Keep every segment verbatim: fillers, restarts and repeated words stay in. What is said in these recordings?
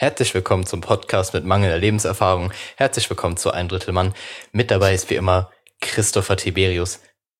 Herzlich willkommen zum Podcast mit mangelnder Lebenserfahrung. Herzlich willkommen zu Ein Drittel Mann. Mit dabei ist wie immer Christopher Tiberius.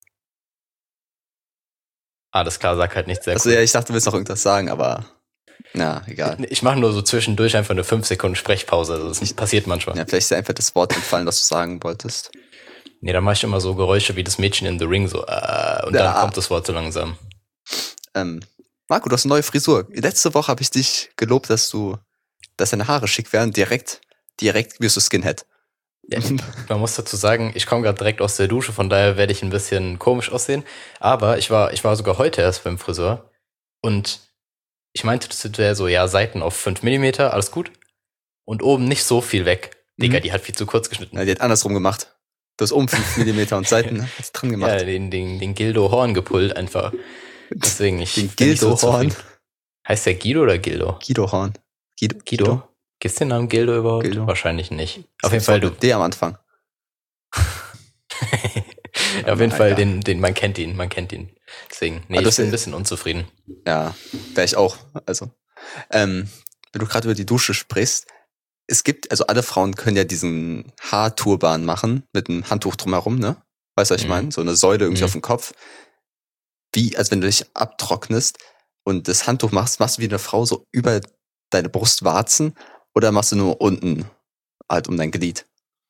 Alles klar, sag halt nichts sehr Also cool. ja, ich dachte, du willst noch irgendwas sagen, aber na, egal. Ich mache nur so zwischendurch einfach eine fünf Sekunden Sprechpause. Also das Ich- passiert manchmal. Ja, vielleicht ist dir einfach das Wort entfallen, das du sagen wolltest. Nee, dann mache ich immer so Geräusche wie das Mädchen in The Ring, so äh, und Ja. dann kommt das Wort so langsam. Ähm, Marco, du hast eine neue Frisur. Letzte Woche habe ich dich gelobt, dass du, dass deine Haare schick werden. Direkt, direkt wirst du Skinhead. Ja, man muss dazu sagen, ich komme gerade direkt aus der Dusche, von daher werde ich ein bisschen komisch aussehen. Aber ich war, ich war sogar heute erst beim Friseur und ich meinte, das wäre so, ja, Seiten auf fünf Millimeter, alles gut. Und oben nicht so viel weg. Digga, Mhm. die hat viel zu kurz geschnitten. Ja, die hat andersrum gemacht. Du hast oben fünf Millimeter und Seiten ne? Hast dran gemacht. Ja, den, den, den Gildo Horn gepullt einfach. Deswegen, ich Den bin nicht so Gildo Horn. zufrieden. Heißt der Guido oder Gildo? Guido Horn. Guido? Guido? Gibt's den Namen Gildo überhaupt? Gildo. Wahrscheinlich nicht. Das Auf jeden ist Fall, doch du. mit D am Anfang. Auf jeden na, Fall, egal. den, den, man kennt ihn, man kennt ihn. Deswegen, nee, Aber ich das- bin ein bisschen unzufrieden. Ja, wäre ich auch. Also, ähm, wenn du gerade über die Dusche sprichst, es gibt, also alle Frauen können ja diesen Haarturban machen, mit einem Handtuch drumherum, ne? Weißt du, was ich Mhm. meine? So eine Säule irgendwie Mhm. auf dem Kopf. Wie, als wenn du dich abtrocknest und das Handtuch machst, machst du wie eine Frau so über deine Brustwarzen oder machst du nur unten halt um dein Glied?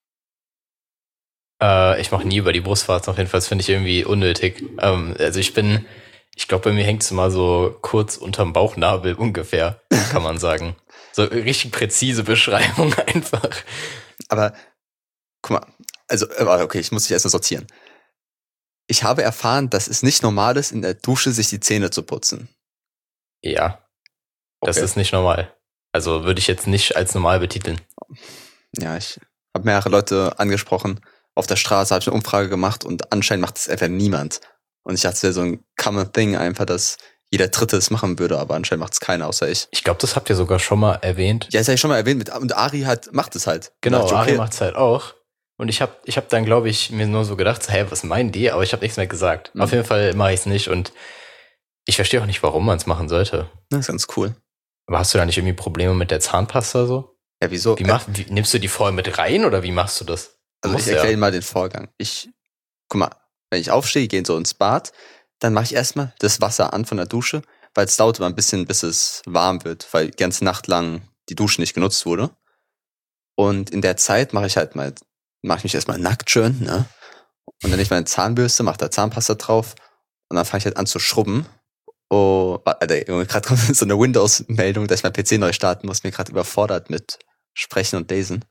Äh, ich mache nie über die Brustwarzen, auf jeden Fall, das finde ich irgendwie unnötig. Ähm, also ich bin, ich glaube, bei mir hängt es mal so kurz unterm Bauchnabel ungefähr, kann man sagen. So richtig präzise Beschreibung einfach. Aber, guck mal, also, äh, okay, ich muss dich erstmal sortieren. Ich habe erfahren, dass es nicht normal ist, in der Dusche sich die Zähne zu putzen. Ja, das Okay. ist nicht normal. Also würde ich jetzt nicht als normal betiteln. Ja, ich habe mehrere Leute angesprochen. Auf der Straße habe ich eine Umfrage gemacht und anscheinend macht es einfach niemand. Und ich dachte, es wäre so ein common thing einfach, dass jeder Dritte es machen würde, aber anscheinend macht es keiner außer ich. Ich glaube, das habt ihr sogar schon mal erwähnt. Ja, das habe ich schon mal erwähnt. Mit, und Ari hat, macht es halt. Genau, Und da dachte Ari ich, okay, macht's halt auch. Und ich habe ich hab dann, glaube ich, mir nur so gedacht, so, hä, was meinen die? Aber ich habe nichts mehr gesagt. Mhm. Auf jeden Fall mache ich es nicht und ich verstehe auch nicht, warum man es machen sollte. Das ist ganz cool. Aber hast du da nicht irgendwie Probleme mit der Zahnpasta so? Ja, wieso? Wie, mach, wie nimmst du die vorher mit rein oder wie machst du das? Du Also musst ich ja. erkläre Ihnen mal den Vorgang. Ich, guck mal, wenn ich aufstehe, gehe so ins Bad, dann mache ich erstmal das Wasser an von der Dusche, weil es dauert immer ein bisschen, bis es warm wird, weil die ganze Nacht lang die Dusche nicht genutzt wurde. Und in der Zeit mache ich halt mal, mache ich mich erstmal nackt schön, ne? Und dann nehme ich meine Zahnbürste, mache da Zahnpasta drauf und dann fange ich halt an zu schrubben. Oh, warte, Junge, gerade kommt so eine Windows-Meldung, dass ich mein P C neu starten muss, mir gerade überfordert mit Sprechen und Lesen.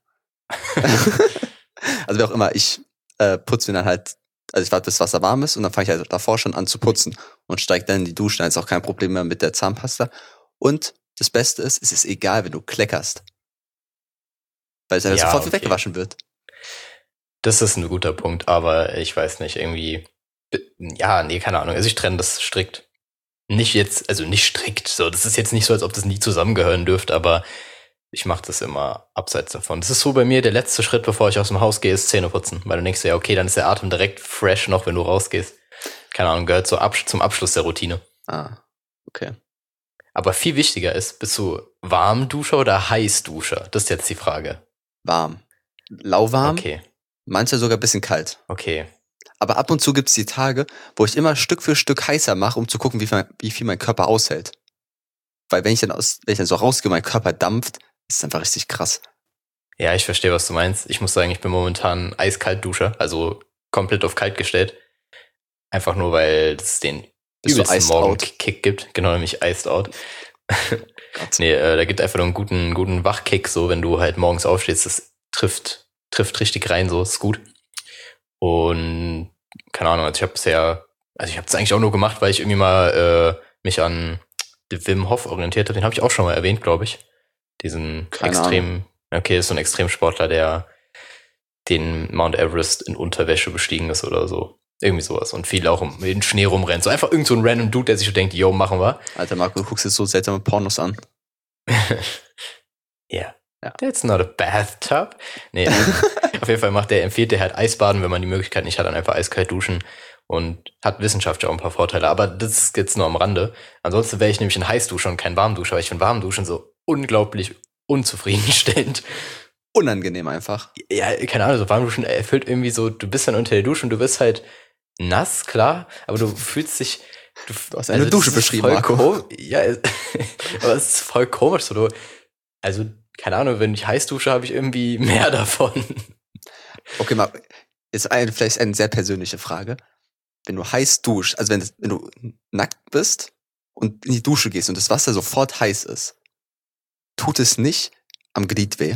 Also wie auch immer, ich äh, putze mir dann halt, also ich warte, bis das Wasser warm ist und dann fange ich halt davor schon an zu putzen und steige dann in die Dusche, dann ist auch kein Problem mehr mit der Zahnpasta. Und das Beste ist, es ist egal, wenn du kleckerst. Weil es einfach Ja, sofort okay. weggewaschen wird. Das ist ein guter Punkt, aber ich weiß nicht, irgendwie. Ja, nee, keine Ahnung. Also ich trenne das strikt. Nicht jetzt, also nicht strikt. So, das ist jetzt nicht so, als ob das nie zusammengehören dürfte, aber ich mache das immer abseits davon. Das ist so bei mir der letzte Schritt, bevor ich aus dem Haus gehe, ist Zähne putzen. Weil du denkst, ja, okay, dann ist der Atem direkt fresh noch, wenn du rausgehst. Keine Ahnung, gehört so Absch- zum Abschluss der Routine. Ah, okay. Aber viel wichtiger ist, bist du Warmduscher oder Heißduscher? Das ist jetzt die Frage. Warm. Lauwarm, Okay, manchmal sogar ein bisschen kalt. okay. Aber ab und zu gibt's die Tage, wo ich immer Stück für Stück heißer mache, um zu gucken, wie viel, wie viel mein Körper aushält. Weil wenn ich dann aus, wenn ich dann so rausgehe, mein Körper dampft, ist es einfach richtig krass. Ja, ich verstehe, was du meinst. Ich muss sagen, ich bin momentan Eiskalt-Duscher, also komplett auf kalt gestellt. Einfach nur, weil es den Bist du übelsten iced out? Morgen-Kick gibt. Genau, nämlich Iced Out. Gott. Nee, äh, da gibt einfach nur einen guten, guten Wachkick, so wenn du halt morgens aufstehst, das trifft, trifft richtig rein, so ist gut. Und keine Ahnung, also ich habe bisher, also ich habe es eigentlich auch nur gemacht, weil ich irgendwie mal äh, mich an Wim Hof orientiert habe. Den habe ich auch schon mal erwähnt, glaube ich. Diesen Keine extrem, okay, ist so ein Extremsportler, der den Mount Everest in Unterwäsche bestiegen ist oder so. Irgendwie sowas. Und viel auch um den Schnee rumrennt. So einfach irgend so ein random Dude, der sich so denkt, yo, machen wir. Alter Marco, du guckst jetzt so seltsame Pornos an. Yeah. Ja. That's not a bathtub. Nee, auf jeden Fall macht der, empfiehlt der halt Eisbaden, wenn man die Möglichkeit nicht hat, dann einfach eiskalt duschen und hat wissenschaftlich auch ein paar Vorteile. Aber das ist jetzt nur am Rande. Ansonsten wäre ich nämlich ein Heißduscher und kein Warmduscher, weil ich finde Warmduschen so unglaublich unzufriedenstellend. Unangenehm einfach. Ja, keine Ahnung, so Warmduschen erfüllt irgendwie so, du bist dann unter der Dusche und du bist halt nass, klar, aber du fühlst dich... Du, du hast eine also Dusche beschrieben, Marco. Kom- ja, aber es ist voll komisch. So, du, also, keine Ahnung, wenn ich heiß dusche, habe ich irgendwie mehr davon. Okay, mal, jetzt eine, vielleicht eine sehr persönliche Frage. Wenn du heiß duschst, also wenn, das, wenn du nackt bist und in die Dusche gehst und das Wasser sofort heiß ist, tut es nicht am Glied weh?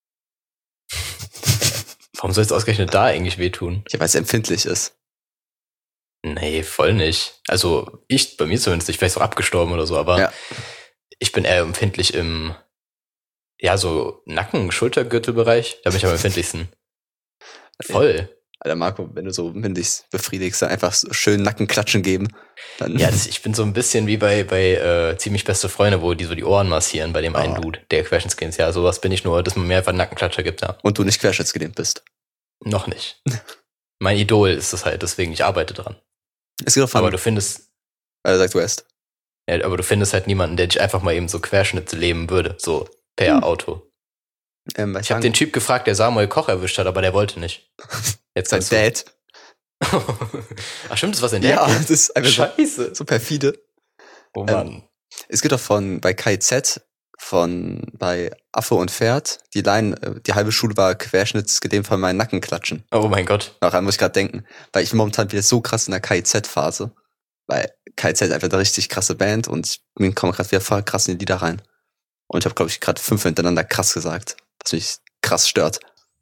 Warum soll es ausgerechnet da eigentlich wehtun? Ja, weil es empfindlich ist. Nee, voll nicht. Also ich, bei mir zumindest, ich wäre so abgestorben oder so, aber ja. Ich bin eher empfindlich im, ja, so Nacken-, Schultergürtelbereich. Da bin ich am empfindlichsten. Voll. Alter Marco, wenn du so, wenn dich befriedigst, dann einfach so schön Nackenklatschen geben. Dann ja, das, ich bin so ein bisschen wie bei, bei äh, ziemlich beste Freunde, wo die so die Ohren massieren bei dem oh. einen Dude, der querschnittsgelähmt ist. Ja, sowas bin ich nur, dass man mir einfach einen Nackenklatscher gibt, ja. Und du nicht querschnittsgelähmt bist. Noch nicht. Mein Idol ist das halt, deswegen, ich arbeite dran. Es geht von, aber du findest... Also sag du erst. Ja, aber du findest halt niemanden, der dich einfach mal eben so Querschnitt leben würde, so per hm. Auto. Ähm, ich habe den Typ gefragt, der Samuel Koch erwischt hat, aber der wollte nicht. Jetzt sein Dad. Ach stimmt, das war sein Dad? Ja, das ist einfach Scheiße. So, so perfide. Oh Mann. Ähm, es gibt auch von, bei K I Z, von, bei Affe und Pferd, die Line, die halbe Schule war querschnittsgelähmt von meinen Nacken klatschen. Oh mein Gott. Daran muss ich gerade denken. Weil ich bin momentan wieder so krass in der K I Z-Phase. Weil K I Z ist einfach eine richtig krasse Band und ich komme gerade wieder voll krass in die Lieder rein. Und ich habe, glaube ich, gerade fünf hintereinander krass gesagt, was mich krass stört.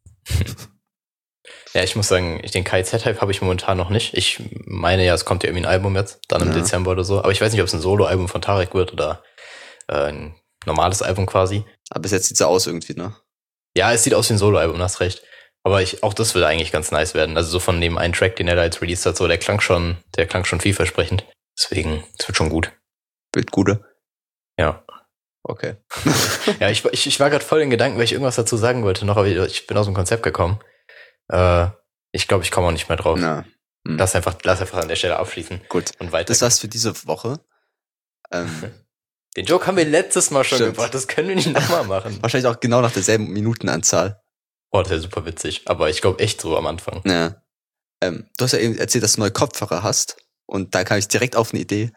Ja, ich muss sagen, den K I Z-Hype habe ich momentan noch nicht. Ich meine ja, es kommt ja irgendwie ein Album jetzt, dann im ja. Dezember oder so. Aber ich weiß nicht, ob es ein Solo-Album von Tarek wird oder äh, ein normales Album quasi. Aber bis jetzt sieht es so aus irgendwie, ne? Ja, es sieht aus wie ein Solo-Album, hast recht. Aber ich, auch das will eigentlich ganz nice werden. Also so von dem einen Track, den er da jetzt released hat, so der klang schon, der klang schon vielversprechend. Deswegen, es wird schon gut. Wird gute? Ja. Okay. ja, ich, ich, ich war gerade voll in Gedanken, weil ich irgendwas dazu sagen wollte noch, aber ich bin aus dem Konzept gekommen. Äh, ich glaube, ich komme auch nicht mehr drauf. Na. Hm. Lass einfach, lass einfach an der Stelle abschließen. Gut. Und weiter. Das war's für diese Woche. Ähm, Den Joke haben wir letztes Mal schon Stimmt. gebracht, das können wir nicht nochmal machen. Wahrscheinlich auch genau nach derselben Minutenanzahl. Boah, das ist ja super witzig, aber ich glaube echt so am Anfang. Ja. Ähm, du hast ja eben erzählt, dass du neue Kopfhörer hast und da kam ich direkt auf eine Idee.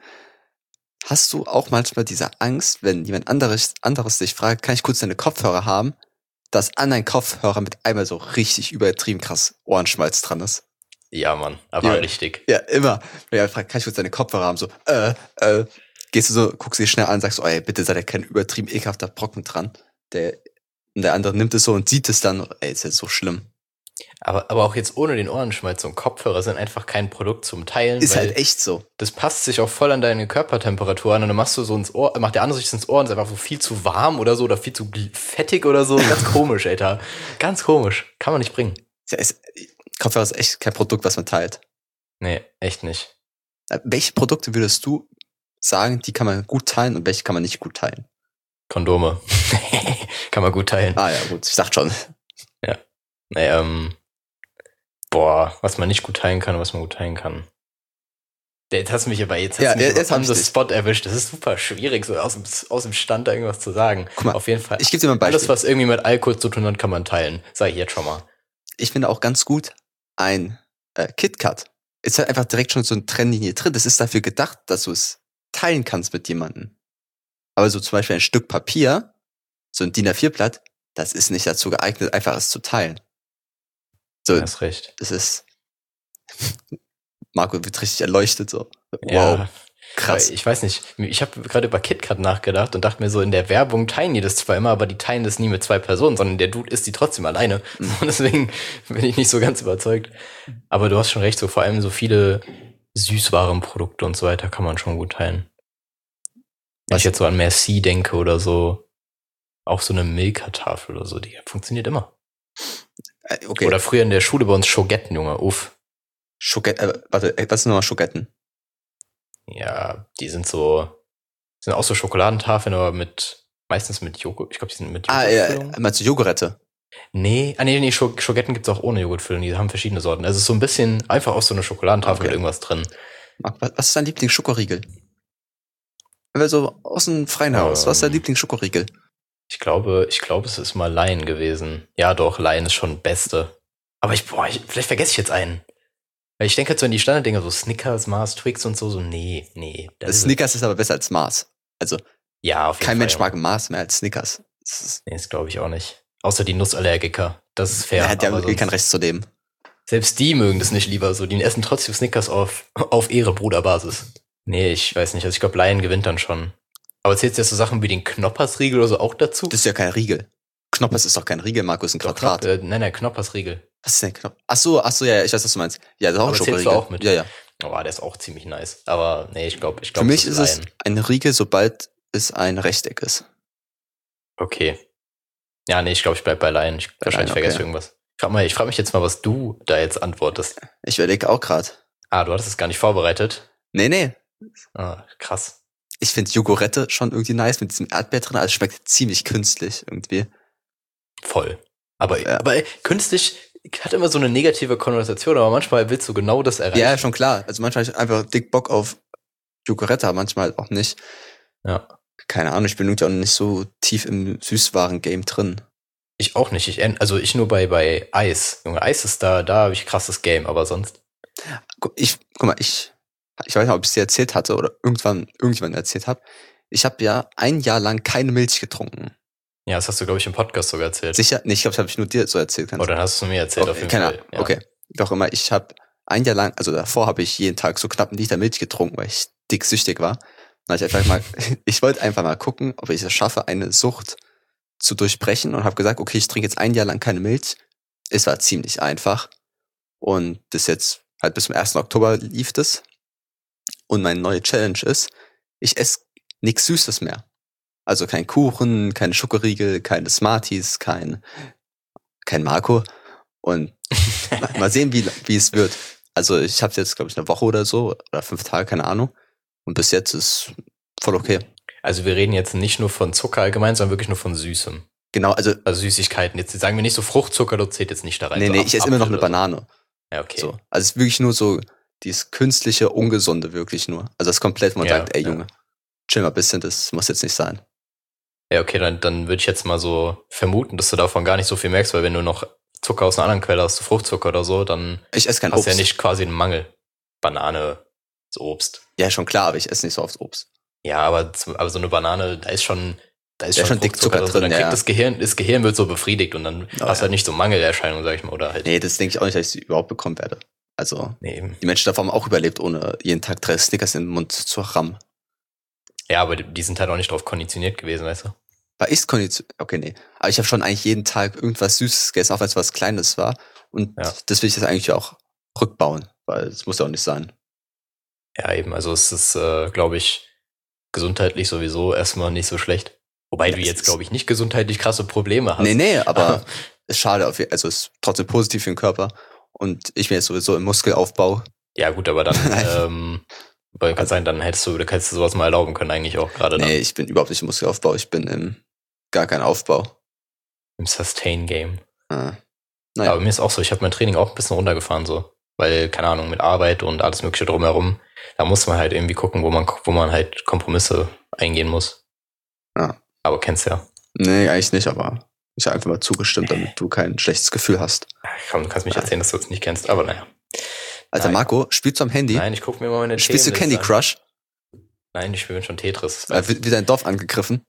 Hast du auch manchmal diese Angst, wenn jemand anderes, anderes dich fragt, kann ich kurz deine Kopfhörer haben, dass an deinen Kopfhörer mit einmal so richtig übertrieben krass Ohrenschmalz dran ist? Ja, Mann, aber ja, richtig. Ja, immer. Wenn jemand fragt, kann ich kurz deine Kopfhörer haben, so, äh, äh, gehst du so, guckst dich schnell an, sagst, oh ey, bitte sei da kein übertrieben ekelhafter Brocken dran. Der, und der andere nimmt es so und sieht es dann, ey, ist jetzt so schlimm. Aber, aber auch jetzt ohne den Ohrenschmalz und Kopfhörer sind einfach kein Produkt zum Teilen. Ist halt echt so. Das passt sich auch voll an deine Körpertemperatur an und dann machst du so ins Ohr, macht der andere sich ins Ohr und ist einfach so viel zu warm oder so oder viel zu fettig oder so. Ganz komisch, Alter. Ganz komisch. Kann man nicht bringen. Ja, ist, Kopfhörer ist echt kein Produkt, was man teilt. Nee, echt nicht. Welche Produkte würdest du sagen, die kann man gut teilen und welche kann man nicht gut teilen? Kondome. Kann man gut teilen. Ah ja, gut, ich dachte schon. Ja. Nee, ähm, boah, was man nicht gut teilen kann und was man gut teilen kann. Jetzt hast du mich aber jetzt, hast ja, du mich jetzt on the spot erwischt. Das ist super schwierig, so aus dem, aus dem Stand da irgendwas zu sagen. Guck mal, auf jeden Fall. Ich gebe dir mal ein Beispiel. Alles, was irgendwie mit Alkohol zu tun hat, kann man teilen. Sag ich jetzt schon mal. Ich finde auch ganz gut ein äh, KitKat. Ist halt einfach direkt schon so eine Trennlinie drin. Das ist dafür gedacht, dass du es teilen kannst mit jemandem. Aber so zum Beispiel ein Stück Papier, so ein D I N A vier Blatt, das ist nicht dazu geeignet, einfach es zu teilen. So, du hast recht. Das ist, Marco wird richtig erleuchtet, so. Wow. Ja, krass. Ich weiß nicht, ich habe gerade über KitKat nachgedacht und dachte mir so, in der Werbung teilen die das zwar immer, aber die teilen das nie mit zwei Personen, sondern der Dude isst die trotzdem alleine. Mhm. Und deswegen bin ich nicht so ganz überzeugt. Aber du hast schon recht, so vor allem so viele Süßwarenprodukte und so weiter kann man schon gut teilen. Wenn ich jetzt so an Merci denke oder so, auch so eine Milka-Tafel oder so, die funktioniert immer. Okay. Oder früher in der Schule bei uns Schogetten, Junge, uff. Schogetten, äh, warte, was sind nochmal Schogetten? Ja, die sind so, sind auch so Schokoladentafeln, aber mit, meistens mit Joghurt, ich glaube, die sind mit Joghurt. Ah, ja, meinst du Jogurette? Nee, ah, nee, nee, Schogetten gibt's auch ohne Joghurtfüllung, die haben verschiedene Sorten. Also es ist so ein bisschen, einfach auch so eine Schokoladentafel okay. mit irgendwas drin. Was ist dein Lieblingsschokoriegel? Wenn wir so aus dem freien Haus, was ist dein Lieblingsschokoriegel? Ich glaube, ich glaube, es ist mal Lion gewesen. Ja, doch, Lion ist schon Beste. Aber ich, boah, ich, vielleicht vergesse ich jetzt einen. Weil ich denke halt so an die Standarddinger, so Snickers, Mars, Twix und so, so, nee, nee. Das ist Snickers ist aber besser als Mars. Also, ja, auf jeden kein Fall. Mensch mag Mars mehr als Snickers. Das ist, nee, das glaube ich auch nicht. Außer die Nussallergiker. Das ist fair. er hat ja aber wirklich kein sonst- Recht zu dem. Selbst die mögen das nicht lieber so. Die essen trotzdem Snickers auf, auf ihre Bruderbasis. Nee, ich weiß nicht. Also ich glaube, Lion gewinnt dann schon. Aber zählt jetzt so Sachen wie den Knoppersriegel oder so auch dazu? Das ist ja kein Riegel. Knoppers ist doch kein Riegel, Markus, ein Doch, Quadrat. Knop, äh, nein, nein, Knoppersriegel. Was ist denn Knopf? Ach so, ach so, ja, ja, ich weiß, was du meinst. Ja, das ist auch Aber ein zählst du Schokoriegel. auch mit? Ja, ja. Oh, der ist auch ziemlich nice. Aber nee, ich glaube, ich Für glaube, mich ist es ein Riegel, sobald es ein Rechteck ist. Okay. Ja, nee, ich glaube, ich bleib bei Lion. Ich, Bei wahrscheinlich Lion, vergesse ich okay. irgendwas. Ich frage ich frag mich jetzt mal, was du da jetzt antwortest. Ich überlege auch gerade. Ah, du hattest es gar nicht vorbereitet. Nee, nee. Ah, krass. Ich finde Jogurette schon irgendwie nice mit diesem Erdbeer drin. Also es schmeckt ziemlich künstlich irgendwie. Voll. Aber, Ja. aber künstlich hat immer so eine negative Konnotation, aber manchmal willst du genau das erreichen. Ja, schon klar. Also manchmal habe ich einfach dick Bock auf Jogurette, aber manchmal auch nicht. Ja. Keine Ahnung, ich bin irgendwie auch nicht so tief im Süßwaren-Game drin. Ich auch nicht. Ich, also ich nur bei, bei Eis. Junge, Eis ist da, da habe ich krasses Game, aber sonst. Gu- Ich, guck mal, ich, ich weiß nicht, ob ich es dir erzählt hatte oder irgendwann irgendjemand erzählt habe. Ich habe ja ein Jahr lang keine Milch getrunken. Ja, das hast du, glaube ich, im Podcast sogar erzählt. Sicher? Nee, ich glaube, das habe ich nur dir so erzählt. Kannst. Oder dann hast du mir erzählt Okay, auf jeden keine Fall. Ahnung. Ja. Okay. Doch immer, ich habe ein Jahr lang, also davor habe ich jeden Tag so knapp einen Liter Milch getrunken, weil ich dick süchtig war. Dann hab ich einfach mal, ich wollte einfach mal gucken, ob ich es schaffe, eine Sucht zu durchbrechen und habe gesagt, okay, ich trinke jetzt ein Jahr lang keine Milch. Es war ziemlich einfach. Und das jetzt halt bis zum ersten Oktober lief das. Und meine neue Challenge ist, ich esse nichts Süßes mehr. Also kein Kuchen, keine Schokoriegel, keine Smarties, kein, kein Marco. Und mal, mal sehen, wie, wie es wird. Also ich habe jetzt, glaube ich, eine Woche oder so, oder fünf Tage, keine Ahnung. Und bis jetzt ist voll okay. Also wir reden jetzt nicht nur von Zucker allgemein, sondern wirklich nur von Süßem. Genau, also, Also Süßigkeiten. Jetzt sagen wir nicht so Fruchtzucker, das zählt jetzt nicht da rein. nee, so nee, Ap- ich esse immer noch Apfel eine oder so. Banane. Ja, okay. So. Also es ist wirklich nur so dieses künstliche, ungesunde wirklich nur. Also das ist komplett, wo man Ja, sagt, ey ja. Junge, chill mal ein bisschen, das muss jetzt nicht sein. Ja, okay, dann, dann würde ich jetzt mal so vermuten, dass du davon gar nicht so viel merkst, weil wenn du noch Zucker aus einer anderen Quelle hast, so Fruchtzucker oder so, dann Ich esse kein hast Obst. du ja nicht quasi einen Mangel. Banane, so Obst. Ja, schon klar, aber ich esse nicht so oft Obst. Ja, aber, zum- aber so eine Banane, da ist schon, da ist Da ist schon schon dick Fruchtzucker Zucker drin. drin, Dann kriegt ja. das Gehirn, das Gehirn wird so befriedigt und dann Oh, hast du ja. halt nicht so Mangelerscheinungen, sag ich mal, oder halt. Nee, das denke ich auch nicht, dass ich sie überhaupt bekommen werde. Also Nee, eben. die Menschen davon haben auch überlebt, ohne jeden Tag drei Snickers in den Mund zu rammen. Ja, aber die, die sind halt auch nicht drauf konditioniert gewesen, weißt du? War ich konditioniert? Okay, nee. Aber ich habe schon eigentlich jeden Tag irgendwas Süßes gegessen, auch wenn es was Kleines war. Und Ja. das will ich jetzt eigentlich auch rückbauen, weil es muss ja auch nicht sein. Ja, eben. Also es ist, äh, glaube ich, gesundheitlich sowieso erstmal nicht so schlecht. Wobei Ja, du es jetzt, ist- glaube ich, nicht gesundheitlich krasse Probleme hast. Nee, nee, aber es ist schade, auf, je- also es ist trotzdem positiv für den Körper. Und ich bin jetzt sowieso im Muskelaufbau. Ja, gut, aber dann, Nein. ähm, weil kann sein, dann hättest du, du hättest du sowas mal erlauben können, eigentlich auch gerade Nee, ich bin überhaupt nicht im Muskelaufbau, ich bin im gar kein Aufbau. im Sustain-Game. Ah. Naja. Aber mir ist auch so, ich habe mein Training auch ein bisschen runtergefahren, so. Weil, keine Ahnung, mit Arbeit und alles Mögliche drumherum, da muss man halt irgendwie gucken, wo man, wo man halt Kompromisse eingehen muss. Ja. Aber kennst ja. Nee, eigentlich nicht, aber ich habe einfach mal zugestimmt, damit du kein schlechtes Gefühl hast. Komm, du kannst mich Nein. erzählen, dass du es nicht kennst, aber naja. Alter, Nein. Marco, spielst du am Handy? Nein, ich guck mir mal meine Spielst du Themenliste Candy an. Crush? Nein, ich spiele schon Tetris. Äh, wird wieder ein Dorf angegriffen?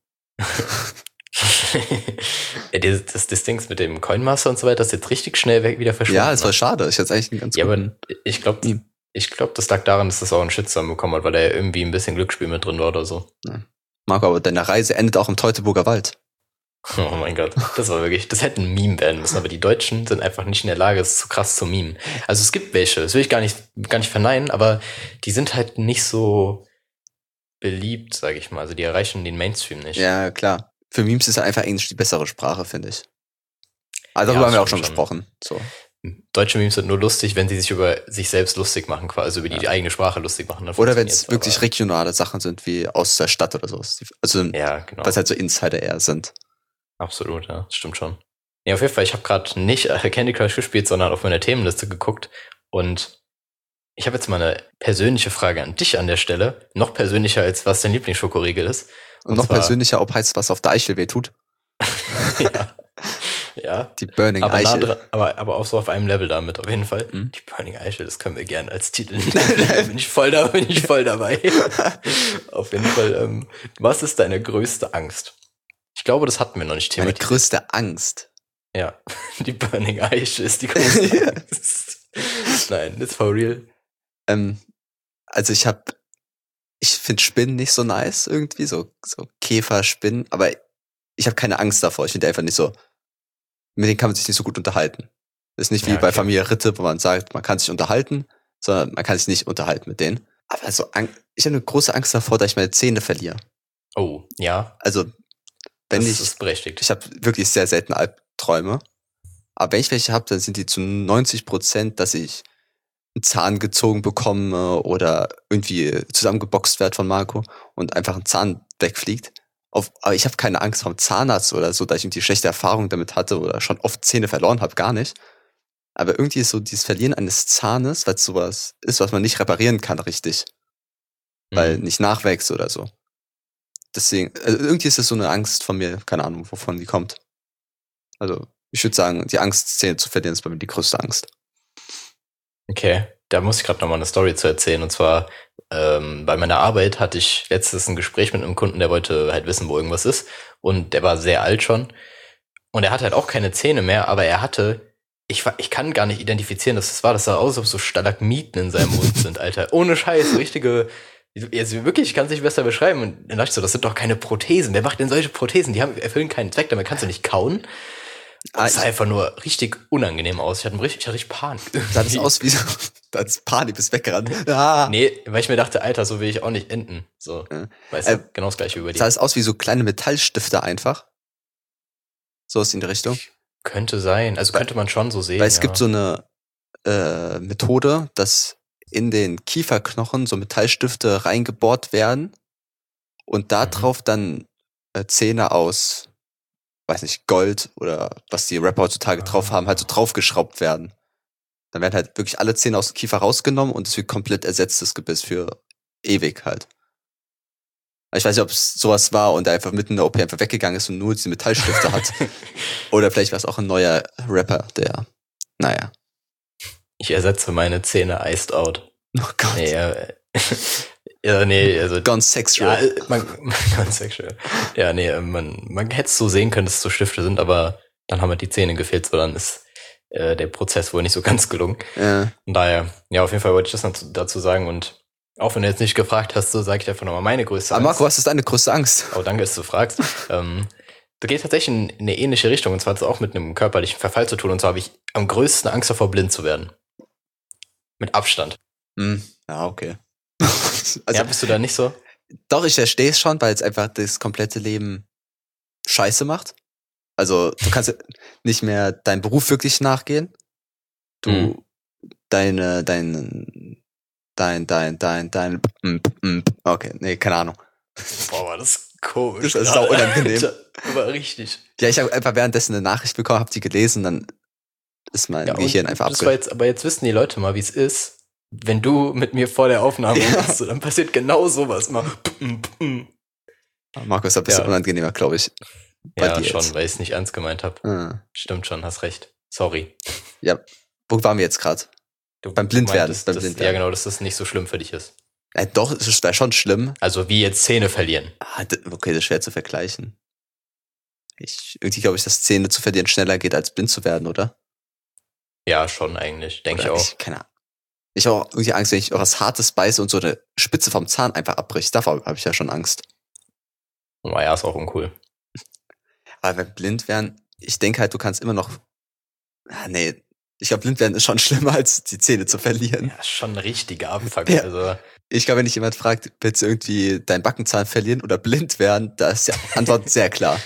ja, das, das, das Ding mit dem Coinmaster und so weiter, das ist jetzt richtig schnell weg wieder verschwunden. Ja, es war ne? schade. Ich hatte eigentlich einen ganz Ja, aber guten... ich glaube, Meme. ich glaube, das lag daran, dass das auch einen Shitstorm bekommen hat, weil er irgendwie ein bisschen Glücksspiel mit drin war oder so. Marco, aber deine Reise endet auch im Teutoburger Wald. Oh mein Gott, das war wirklich, das hätte ein Meme werden müssen, aber die Deutschen sind einfach nicht in der Lage, es zu krass zu memen. Also es gibt welche, das will ich gar nicht, gar nicht verneinen, aber die sind halt nicht so beliebt, sage ich mal. Also die erreichen den Mainstream nicht. Ja, klar. Für Memes ist ja einfach Englisch die bessere Sprache, finde ich. Also Ja, darüber haben wir auch stimmt schon schon. gesprochen. So. Deutsche Memes sind nur lustig, wenn sie sich über sich selbst lustig machen, quasi, also über die Ja. eigene Sprache lustig machen. Dann Oder wenn funktioniert's, es wirklich aber- regionale Sachen sind, wie aus der Stadt oder so. Also, Ja, genau. was halt so Insider eher sind. Absolut, ja, das stimmt schon. Ja, auf jeden Fall, ich habe gerade nicht äh, Candy Crush gespielt, sondern auf meine Themenliste geguckt und ich habe jetzt mal eine persönliche Frage an dich an der Stelle, noch persönlicher als was dein Lieblingsschokoriegel ist. Und, noch zwar- persönlicher, ob heißt was auf der Eichel weh tut. ja. Ja. Die Burning aber, nah Eichel. dran, aber, aber auch so auf einem Level damit, auf jeden Fall. Hm? Die Burning Eichel, das können wir gerne als Titel nehmen. Da bin ich voll da, bin ich voll dabei. Auf jeden Fall, ähm, was ist deine größte Angst? Ich glaube, das hatten wir noch nicht Meine thematisiert. größte Angst. Ja, die Burning Eichel ist die größte Angst. Nein, it's for real. Ähm, also ich habe, ich finde Spinnen nicht so nice irgendwie, so, so Käferspinnen, aber ich habe keine Angst davor. Ich finde einfach nicht so, mit denen kann man sich nicht so gut unterhalten. Das ist nicht wie Ja, bei okay. Familie Ritte, wo man sagt, man kann sich unterhalten, sondern man kann sich nicht unterhalten mit denen. Aber so, Ang- ich habe eine große Angst davor, dass ich meine Zähne verliere. Oh, ja, Also, wenn das ich, ist berechtigt. ich habe wirklich sehr selten Albträume, aber wenn ich welche habe, dann sind die zu neunzig Prozent, dass ich einen Zahn gezogen bekomme oder irgendwie zusammengeboxt werde von Marco und einfach ein Zahn wegfliegt. Auf, aber ich habe keine Angst vom Zahnarzt oder so, da ich irgendwie schlechte Erfahrungen damit hatte oder schon oft Zähne verloren habe, gar nicht. Aber irgendwie ist so dieses Verlieren eines Zahnes, weil es sowas ist, was man nicht reparieren kann richtig, weil Mhm. nicht nachwächst oder so. Deswegen, also irgendwie ist es so eine Angst von mir, keine Ahnung, wovon die kommt. Also ich würde sagen, die Angst, Zähne zu verlieren, ist bei mir die größte Angst. Okay, da muss ich gerade nochmal eine Story zu erzählen. Und zwar, ähm, bei meiner Arbeit hatte ich letztens ein Gespräch mit einem Kunden, der wollte halt wissen, wo irgendwas ist. Und der war sehr alt schon. Und er hatte halt auch keine Zähne mehr, aber er hatte, ich, wa- ich kann gar nicht identifizieren, dass das war. Das sah aus, als ob so Stalagmiten in seinem Mund sind, Alter. Ohne Scheiß, so richtige, also wirklich, ich kann es nicht besser beschreiben. Und dann dachte ich so, das sind doch keine Prothesen. Wer macht denn solche Prothesen? Die haben, erfüllen keinen Zweck, damit kannst du nicht kauen. Ah, Das sah einfach nur richtig unangenehm aus. Ich hatte richtig, ich hatte richtig Panik. sah das aus wie so, als Panik bist weggerannt. Ah. Nee, weil ich mir dachte, Alter, so will ich auch nicht enden. So, Ja. weißt du, Äh, genau das gleiche über die. Sah das aus wie so kleine Metallstifte einfach? So ist in die Richtung. Könnte sein. Also könnte man schon so sehen. Weil es ja. gibt so eine äh, Methode, dass in den Kieferknochen so Metallstifte reingebohrt werden und da Mhm. drauf dann äh, Zähne aus, weiß nicht, Gold oder was die Rapper heutzutage drauf Ah. haben, halt so draufgeschraubt werden. Dann werden halt wirklich alle Zähne aus dem Kiefer rausgenommen und es wird komplett ersetzt, das Gebiss für ewig halt. Ich weiß nicht, ob es sowas war und er einfach mitten in der O P einfach weggegangen ist und nur diese Metallstifte hat. Oder vielleicht war es auch ein neuer Rapper, der, naja. Ich ersetze meine Zähne iced out. Oh Gott. Nee, äh, ja, nee, also. Gone Ja, sexual. äh, man, man ganz sexual. Ja, nee, äh, man, man hätte es so sehen können, dass es so Stifte sind, aber dann haben halt die Zähne gefehlt, so dann ist äh, der Prozess wohl nicht so ganz gelungen. Ja. Von daher, ja, auf jeden Fall wollte ich das noch zu- dazu sagen und auch wenn du jetzt nicht gefragt hast, so sage ich einfach nochmal meine größte Aber Angst. Marco, was ist deine größte Angst? Oh, danke, dass du fragst. ähm, da geht tatsächlich in, in eine ähnliche Richtung und zwar hat es auch mit einem körperlichen Verfall zu tun und zwar habe ich am größten Angst davor, blind zu werden. Mit Abstand. Hm, ja, okay. Also, ja, bist du da nicht so? doch, ich verstehe es schon, weil es einfach das komplette Leben scheiße macht. Also, du kannst nicht mehr deinem Beruf wirklich nachgehen. Du, Mhm. deine, dein, dein, dein, dein, dein, okay, nee, keine Ahnung. Boah, war das komisch. Das ist sau unangenehm. Alter, war richtig. Ja, ich habe einfach währenddessen eine Nachricht bekommen, habe die gelesen, dann ist mein Ja, und Gehirn einfach das war abge... jetzt, aber jetzt wissen die Leute mal, wie es ist, wenn du mit mir vor der Aufnahme Ja. bist, so, dann passiert genau sowas. Immer. Marco ist ein bisschen Ja. unangenehmer, glaube ich. Bei Ja, dir schon, jetzt. weil ich es nicht ernst gemeint habe. Ah. Stimmt schon, hast recht. Sorry. Wo waren wir jetzt gerade? Du, Beim du Blindwerden, meintest, beim dass- Blindwerden. Ja, genau, dass das nicht so schlimm für dich ist. Äh, doch, es wäre schon schlimm. Also wie jetzt Zähne verlieren. Ah, d- okay, das ist schwer zu vergleichen. Ich, irgendwie glaube ich, dass Zähne zu verlieren schneller geht, als blind zu werden, oder? Ja, schon eigentlich, denke ich Oder auch. keine Ahnung. Ich habe auch irgendwie Angst, wenn ich was Hartes beiße und so eine Spitze vom Zahn einfach abbricht. Davor habe ich ja schon Angst. Naja, ist auch uncool. Aber beim Blindwerden, ich denke halt, du kannst immer noch... Ah, nee, ich glaube, Blindwerden ist schon schlimmer, als die Zähne zu verlieren. Ja, ist schon ein richtiger Abfuck. Ja. Also, Ich glaube, wenn dich jemand fragt, willst du irgendwie deinen Backenzahn verlieren oder blind werden, da ist die Antwort sehr klar.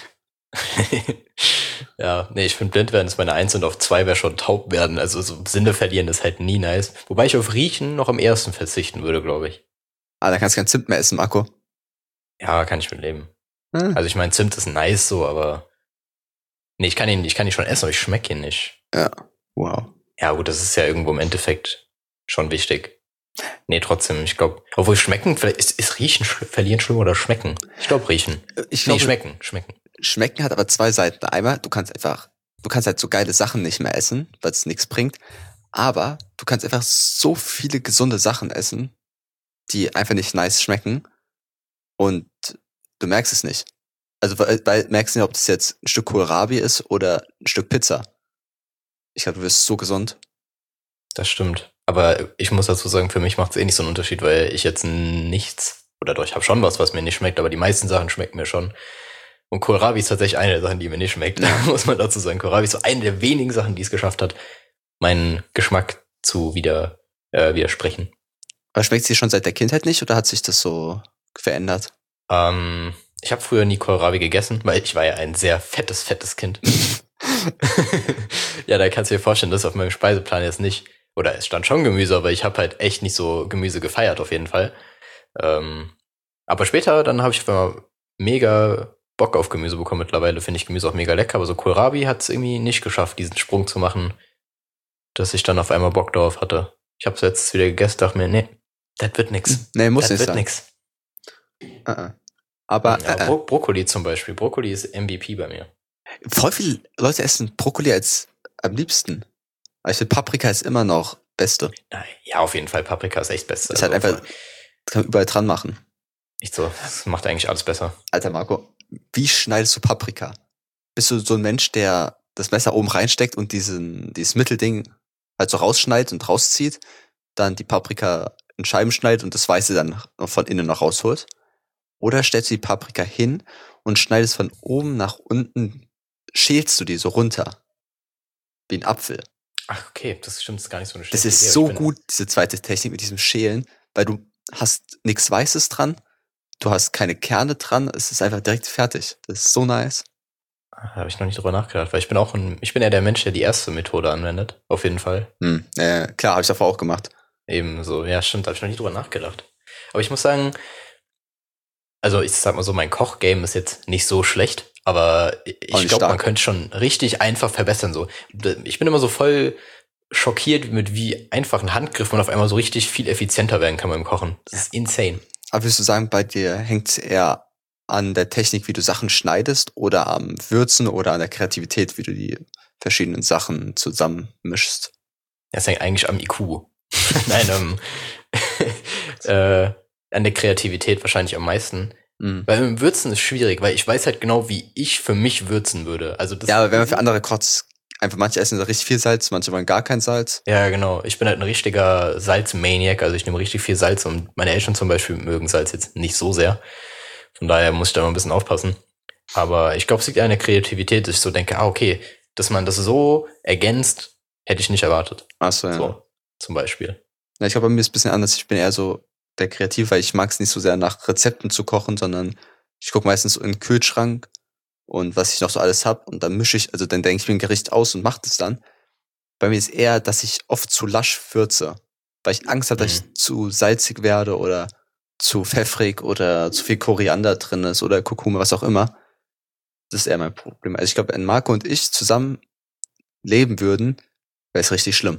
ja, nee, ich finde blind werden ist meine Eins und auf zwei wäre schon taub werden. Also so Sinne verlieren ist halt nie nice. Wobei ich auf Riechen noch am ersten verzichten würde, glaube ich. Ah, da kannst du kein Zimt mehr essen, Marco. Ja, kann ich mit leben. Hm. Also ich meine, Zimt ist nice so, aber nee, ich kann ihn, ich kann ihn schon essen, aber ich schmecke ihn nicht. Ja, wow. Ja gut, das ist ja irgendwo im Endeffekt schon wichtig. Nee, trotzdem, ich glaube, obwohl schmecken, vielleicht ist, ist Riechen sch verlieren schlimmer oder schmecken? Ich glaube Riechen. Ich Nee, glaube, schmecken, schmecken. Schmecken hat aber zwei Seiten. Einmal, du kannst einfach, du kannst halt so geile Sachen nicht mehr essen, weil es nichts bringt. Aber du kannst einfach so viele gesunde Sachen essen, die einfach nicht nice schmecken. Und du merkst es nicht. Also, weil, weil merkst du nicht, ob das jetzt ein Stück Kohlrabi ist oder ein Stück Pizza. Ich glaube, du wirst so gesund. Das stimmt. Aber ich muss dazu sagen, für mich macht es eh nicht so einen Unterschied, weil ich jetzt nichts, oder doch, ich habe schon was, was mir nicht schmeckt, aber die meisten Sachen schmecken mir schon. Und Kohlrabi ist tatsächlich eine der Sachen, die mir nicht schmeckt, muss man dazu sagen. Kohlrabi ist so eine der wenigen Sachen, die es geschafft hat, meinen Geschmack zu wieder äh, widersprechen. Aber schmeckt sie schon seit der Kindheit nicht oder hat sich das so verändert? Ähm, ich habe früher nie Kohlrabi gegessen, weil ich war ja ein sehr fettes, fettes Kind. Ja, da kannst du dir vorstellen, das ist auf meinem Speiseplan jetzt nicht, oder es stand schon Gemüse, aber ich habe halt echt nicht so Gemüse gefeiert auf jeden Fall. Ähm, aber später, dann habe ich auf einmal mega Bock auf Gemüse bekommen. Mittlerweile finde ich Gemüse auch mega lecker, aber so Kohlrabi hat es irgendwie nicht geschafft, diesen Sprung zu machen, dass ich dann auf einmal Bock darauf hatte. Ich habe es jetzt wieder gegessen, dachte mir, nee, das wird nix. Nee, muss das nicht wird sein. nix. Uh-uh. Aber ja, uh-uh. Bro- Brokkoli zum Beispiel. Brokkoli ist M V P bei mir. Voll viele Leute essen Brokkoli als am liebsten. Aber ich finde, Paprika ist immer noch Beste. Ja, auf jeden Fall. Paprika ist echt Beste. Ist halt Also, einfach, das kann man überall dran machen. Nicht so. Das macht eigentlich alles besser. Alter Marco, wie schneidest du Paprika? Bist du so ein Mensch, der das Messer oben reinsteckt und diesen, dieses Mittelding halt so rausschneidet und rauszieht, dann die Paprika in Scheiben schneidet und das Weiße dann noch von innen noch rausholt? Oder stellst du die Paprika hin und schneidest von oben nach unten, schälst du die so runter? Wie ein Apfel. Ach, okay, das stimmt, das ist gar nicht so eine Das schlechte ist Idee, so aber ich bin- gut, diese zweite Technik mit diesem Schälen, weil du hast nichts Weißes dran, du hast keine Kerne dran, es ist einfach direkt fertig. Das ist so nice. Da habe ich noch nicht drüber nachgedacht, weil ich bin auch ein, ich bin ja der Mensch, der die erste Methode anwendet, auf jeden Fall. Hm, äh, klar, habe ich davor auch gemacht. Eben so, ja, stimmt, da habe ich noch nicht drüber nachgedacht. Aber ich muss sagen, also ich sag mal so, mein Kochgame ist jetzt nicht so schlecht, aber Auch ich nicht glaube, man stark. könnte schon richtig einfach verbessern. So, ich bin immer so voll schockiert, mit wie einfach ein Handgriff man auf einmal so richtig viel effizienter werden kann beim Kochen. Das ist insane. Aber würdest du sagen, bei dir hängt es eher an der Technik, wie du Sachen schneidest, oder am Würzen oder an der Kreativität, wie du die verschiedenen Sachen zusammenmischst? Das hängt eigentlich am I Q. Nein, ähm, äh, an der Kreativität wahrscheinlich am meisten. Mhm. Weil mit dem Würzen ist schwierig, weil ich weiß halt genau, wie ich für mich würzen würde. Also das Ja, aber wenn man für andere kocht, einfach manche essen richtig viel Salz, manche wollen gar kein Salz. Ja, genau. Ich bin halt ein richtiger Salz-Maniac, also ich nehme richtig viel Salz und meine Eltern zum Beispiel mögen Salz jetzt nicht so sehr. Von daher muss ich da mal ein bisschen aufpassen. Aber ich glaube, es liegt eher an der Kreativität, dass ich so denke, ah, okay, dass man das so ergänzt, hätte ich nicht erwartet. Achso, ja. So, zum Beispiel. Ja, ich glaube, bei mir ist es ein bisschen anders. Ich bin eher so der Kreativ, weil ich mag es nicht so sehr nach Rezepten zu kochen, sondern ich gucke meistens so in den Kühlschrank und was ich noch so alles hab und dann mische ich, also dann denke ich mir ein Gericht aus und mache das dann. Bei mir ist eher, dass ich oft zu lasch würze, weil ich Angst habe, dass Mhm. ich zu salzig werde oder zu pfeffrig oder zu viel Koriander drin ist oder Kurkuma, was auch immer. Das ist eher mein Problem. Also ich glaube, wenn Marco und ich zusammen leben würden, wäre es richtig schlimm.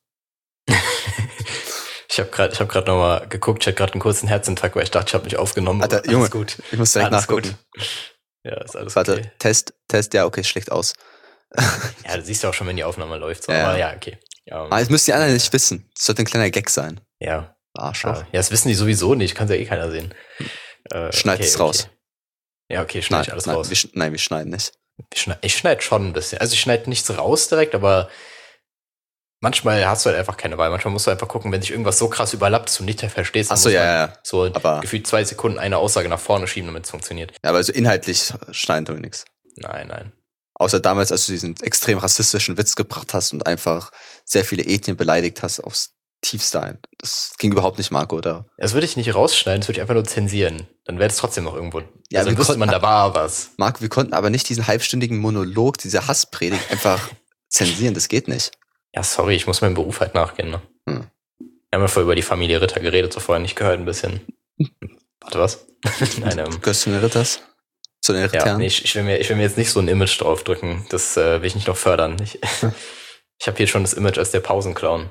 Ich habe gerade, ich habe gerade noch mal geguckt, ich hatte gerade einen kurzen Herzinfarkt, weil ich dachte, ich habe mich aufgenommen. Alter, aber Junge, alles gut. Ich muss direkt Alles nachgucken. gut. Ja, ist alles Warte, okay. Test, Test, ja, okay, es schlägt aus. Ja, du siehst ja auch schon, wenn die Aufnahme läuft. So. Ja. Aber ja, okay. Ja, Aber das müssen die anderen nicht wissen. Das sollte ein kleiner Gag sein. ja. Arschloch. Ja, das wissen die sowieso nicht, kann ja eh keiner sehen. Äh, Schneid okay, es okay. raus. Ja, okay, schneid Nein, ich alles nein, raus. wir, sch- nein, wir schneiden nicht. Ich schneide ich schneid schon ein bisschen. Also ich schneide nichts raus direkt, aber manchmal hast du halt einfach keine Wahl. Manchmal musst du einfach gucken, wenn sich irgendwas so krass überlappt, dass du nicht mehr verstehst. dann Achso, muss ja, man ja, ja. So Aber- gefühlt zwei Sekunden eine Aussage nach vorne schieben, damit es funktioniert. Ja, aber also inhaltlich schneiden tun wir nichts. Nein, nein. Außer damals, als du diesen extrem rassistischen Witz gebracht hast und einfach sehr viele Ethnien beleidigt hast aufs Tiefste ein. Das ging überhaupt nicht, Marco, oder? Das würde ich nicht rausschneiden, das würde ich einfach nur zensieren. Dann wäre es trotzdem noch irgendwo. Ja, also wir dann wüsste konnten- man, da war was. Marco, wir konnten aber nicht diesen halbstündigen Monolog, diese Hasspredigt einfach zensieren. Das geht nicht. Ja, sorry, ich muss meinem Beruf halt nachgehen. Ne? Hm. Wir haben ja vorher über die Familie Ritter geredet, so vorher nicht gehört ein bisschen. Warte, was? Nein, ähm, Gehörst du zu den Ritters? Zu den ja, Rittern? nee, ich, ich, will mir, ich will mir jetzt nicht so ein Image draufdrücken. Das äh, will ich nicht noch fördern. Ich, ich habe hier schon das Image als der Pausenclown.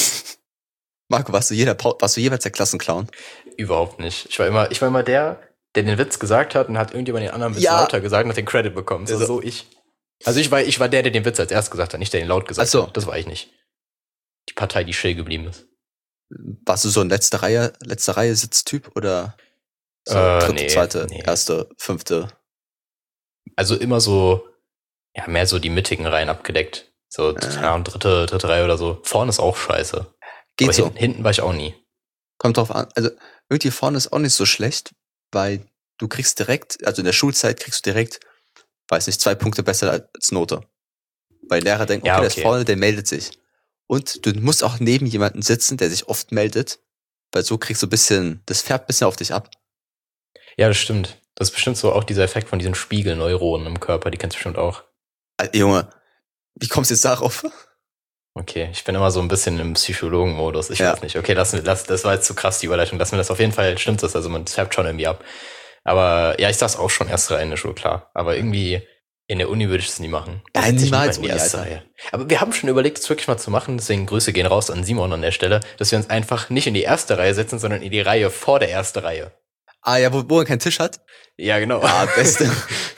Marco, warst du, jeder, Pau- warst du jeweils der Klassenclown? Überhaupt nicht. Ich war immer, ich war immer der, der den Witz gesagt hat und hat irgendjemand den anderen ein bisschen Ja. lauter gesagt und hat den Credit bekommen. So, Also- so ich. Also ich war, ich war der, der den Witz als erst gesagt hat, nicht der den laut gesagt Ach so. hat. Das war ich nicht. Die Partei, die still geblieben ist. Warst du so ein letzte Reihe, letzte Reihe Sitztyp oder so Äh, dritte, nee, zweite, nee. erste, fünfte? Also immer so, ja, mehr so die mittigen Reihen abgedeckt. So, Ah. keine Ahnung, dritte, dritte Reihe oder so. Vorne ist auch scheiße. Geht Aber so. hinten, hinten war ich auch nie. Kommt drauf an. Also irgendwie vorne ist auch nicht so schlecht, weil du kriegst direkt, also in der Schulzeit kriegst du direkt, weiß nicht, zwei Punkte besser als Note. Weil Lehrer denken, okay, Ja, der ist okay. vorne, der meldet sich. Und du musst auch neben jemanden sitzen, der sich oft meldet, weil so kriegst du ein bisschen, das färbt ein bisschen auf dich ab. Ja, das stimmt. Das ist bestimmt so auch dieser Effekt von diesen Spiegelneuronen im Körper, die kennst du bestimmt auch. Also, Junge, wie kommst du jetzt darauf? Okay, ich bin immer so ein bisschen im Psychologen-Modus. Ich Ja. weiß nicht. Okay, lass, lass, das war jetzt zu krass, die Überleitung. Lass mir das auf jeden Fall, stimmt das. Also man färbt schon irgendwie ab. Aber ja, ich saß auch schon erste Reihe in der Schule, klar. Aber irgendwie in der Uni würde ich das nie machen. Da Nein, sitze ich niemals lieber in die Uni, erste Alter. Reihe. Aber wir haben schon überlegt, das wirklich mal zu machen. Deswegen Grüße gehen raus an Simon an der Stelle, dass wir uns einfach nicht in die erste Reihe setzen, sondern in die Reihe vor der ersten Reihe. Ah ja, wo, wo er keinen Tisch hat? Ja, genau. Ah, beste.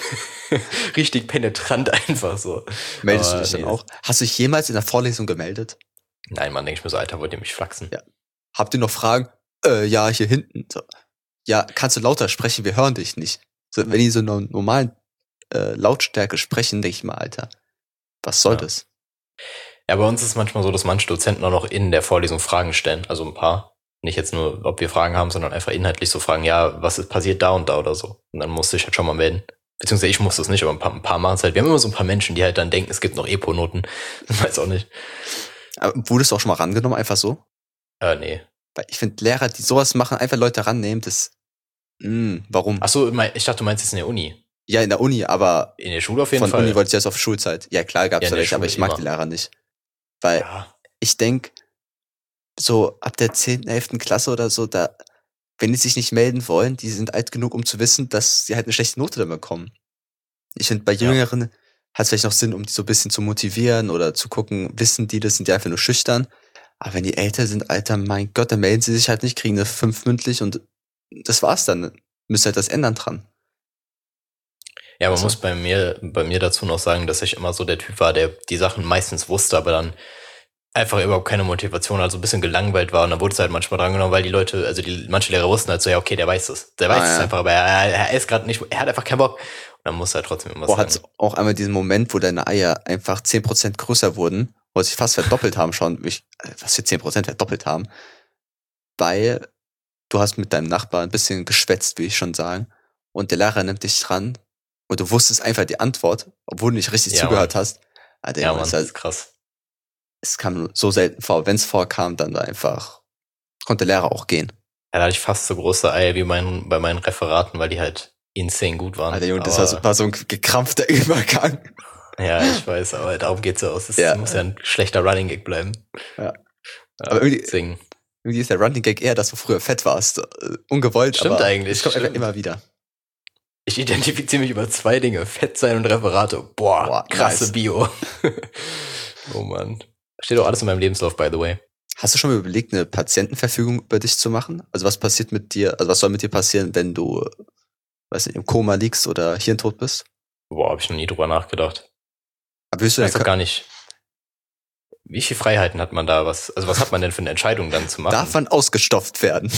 Richtig penetrant einfach so. Meldest du Aber dich dann nee, auch? Hast du dich jemals in der Vorlesung gemeldet? Nein, Mann, denke ich mir so, Alter, wollt ihr mich flachsen? Ja. Habt ihr noch Fragen? Äh, ja, hier hinten. So. Ja, kannst du lauter sprechen? Wir hören dich nicht. So, wenn die so einer normalen äh, Lautstärke sprechen, denke ich mal, Alter, was soll Ja. das? Ja, bei uns ist es manchmal so, dass manche Dozenten auch noch in der Vorlesung Fragen stellen. Also ein paar. Nicht jetzt nur, ob wir Fragen haben, sondern einfach inhaltlich so fragen, ja, was ist passiert da und da oder so. Und dann musste ich halt schon mal melden. Beziehungsweise ich musste es nicht, aber ein paar, ein paar machen es halt. Wir haben immer so ein paar Menschen, die halt dann denken, es gibt noch E P O-Noten. Weiß auch nicht. Aber wurdest du auch schon mal rangenommen, einfach so? Äh, nee. Weil ich finde, Lehrer, die sowas machen, einfach Leute rannehmen, das, mh, warum? Ach so, ich dachte, du meinst jetzt in der Uni. Ja, in der Uni, aber In der Schule auf jeden von Fall. Uni wollte ich jetzt auf Schulzeit. Ja, klar gab's Ja, in da der welche, aber Schule ich mag immer. die Lehrer nicht. Weil Ja. ich denk so ab der zehnten, elften Klasse oder so, da, wenn die sich nicht melden wollen, die sind alt genug, um zu wissen, dass sie halt eine schlechte Note dann bekommen. Ich finde, bei Ja. Jüngeren hat es vielleicht noch Sinn, um die so ein bisschen zu motivieren oder zu gucken, wissen die das, sind die einfach nur schüchtern. Aber wenn die älter sind, Alter, mein Gott, dann melden sie sich halt nicht, kriegen eine fünf mündlich und das war's dann. Müsst halt das ändern dran. Ja, man Also- muss bei mir, bei mir dazu noch sagen, dass ich immer so der Typ war, der die Sachen meistens wusste, aber dann einfach überhaupt keine Motivation, also ein bisschen gelangweilt war und dann wurde es halt manchmal drangenommen, weil die Leute, also die manche Lehrer wussten halt so, ja, okay, der weiß es. Der weiß Ah, es ja. einfach, aber er, er ist gerade nicht, er hat einfach keinen Bock. Und dann muss er halt trotzdem immer Boah, sagen. hat's auch einmal diesen Moment, wo deine Eier einfach zehn Prozent größer wurden, wo sich fast verdoppelt haben schon, ich, äh, was für zehn Prozent verdoppelt haben, weil du hast mit deinem Nachbarn ein bisschen geschwätzt, will ich schon sagen, und der Lehrer nimmt dich dran und du wusstest einfach die Antwort, obwohl du nicht richtig Ja, zugehört hast. Alter, Ja, Junge, Mann, es, das halt, ist krass. es kam so selten vor. Wenn es vorkam, dann da einfach konnte der Lehrer auch gehen. Ja, da hatte ich fast so große Eier wie mein, bei meinen Referaten, weil die halt insane gut waren. Alter, Junge, das aber, war so, war so ein gekrampfter Übergang. Ja, ich weiß, aber darum geht's ja aus. Es Ja. muss ja ein schlechter Running Gag bleiben. Ja. Ja, Aber irgendwie- deswegen. Irgendwie ist der Running Gag eher, dass du früher fett warst. Äh, Ungewollt, Stimmt aber eigentlich, es kommt einfach stimmt. immer wieder. Ich identifiziere mich über zwei Dinge. Fett sein und Referate. Boah, Boah, krasse nice. Bio. Oh Mann. Steht auch alles in meinem Lebenslauf, by the way. Hast du schon mal überlegt, eine Patientenverfügung über dich zu machen? Also was passiert mit dir, also was soll mit dir passieren, wenn du, weiß nicht, im Koma liegst oder hirntot bist? Boah, hab ich noch nie drüber nachgedacht. Aber willst Ich du weiß dein doch gar nicht. Wie viele Freiheiten hat man da? Was, also was hat man denn für eine Entscheidung dann zu machen? Darf man ausgestopft werden?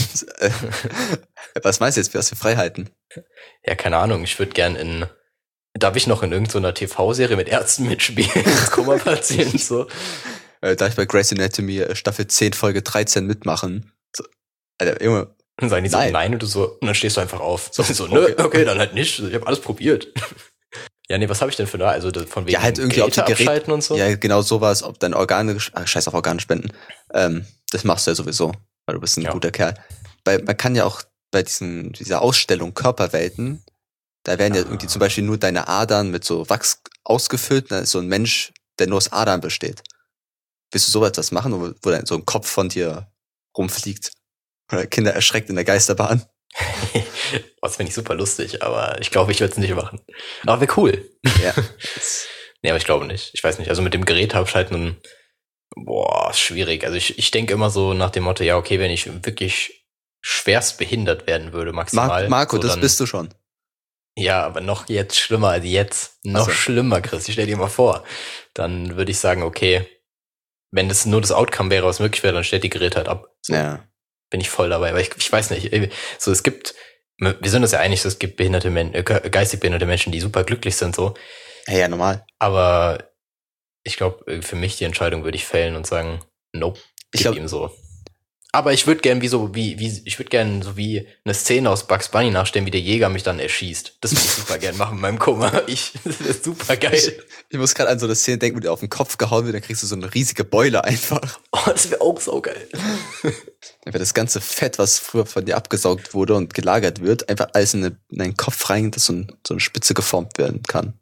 Was meinst du jetzt, was für Freiheiten? Ja, keine Ahnung. Ich würde gern in, darf ich noch in irgendeiner T V-Serie mit Ärzten mitspielen? Als Koma-Patient, so. Äh, darf ich bei Grey's Anatomy äh, Staffel zehn, Folge dreizehn mitmachen? So, Alter, Junge, Dann sagen die so, Nein. nein, und du so, und dann stehst du einfach auf. So, so okay. ne, okay, dann halt nicht. Ich habe alles probiert. Ja, nee, was habe ich denn für eine, also das- von wegen Ja, halt irgendwie, ob die Geräte Gerät- abschalten und so? ja, genau sowas, ob deine Organe, gesch- ah, scheiß auf Organe spenden, ähm, das machst du ja sowieso, weil du bist ein Ja. guter Kerl. Weil man kann ja auch bei diesen, dieser Ausstellung Körperwelten, da werden ja Ah. irgendwie zum Beispiel nur deine Adern mit so Wachs ausgefüllt, und dann ist so ein Mensch, der nur aus Adern besteht. Willst du sowas das machen, wo, wo dann so ein Kopf von dir rumfliegt? Oder Kinder erschreckt in der Geisterbahn? Das finde ich super lustig, aber ich glaube, ich würde es nicht machen. Aber wäre cool. Ja. Nee, aber ich glaube nicht. Ich weiß nicht. Also mit dem Gerät abschalten, boah, schwierig. Also ich, ich denke immer so nach dem Motto, ja, okay, wenn ich wirklich schwerst behindert werden würde, maximal. Mar- Marco, so das dann, bist du schon. Ja, aber noch jetzt schlimmer als jetzt. Noch so. schlimmer, Chris. Stell dir mal vor. Dann würde ich sagen, okay, wenn das nur das Outcome wäre, was möglich wäre, dann stellt die Geräte halt ab. So, Ja. bin ich voll dabei. Weil ich, ich weiß nicht, so es gibt, wir sind uns ja einig, es gibt behinderte Menschen, äh, geistig behinderte Menschen, die super glücklich sind, so. Ja, ja, normal. Aber ich glaube, für mich die Entscheidung würde ich fällen und sagen, nope, Ich gib glaub- ihm so. Aber ich würde gern wie so, wie, wie, ich würde gern so wie eine Szene aus Bugs Bunny nachstellen, wie der Jäger mich dann erschießt. Das würde ich super gern machen in meinem Koma. Ich, das ist super geil. Ich, ich muss gerade an so eine Szene denken, wo dir auf den Kopf gehauen wird, dann kriegst du so eine riesige Beule einfach. Oh, das wäre auch so geil. Dann wird das ganze Fett, was früher von dir abgesaugt wurde und gelagert wird, einfach alles in, eine, in deinen Kopf rein, dass so, ein, so eine Spitze geformt werden kann.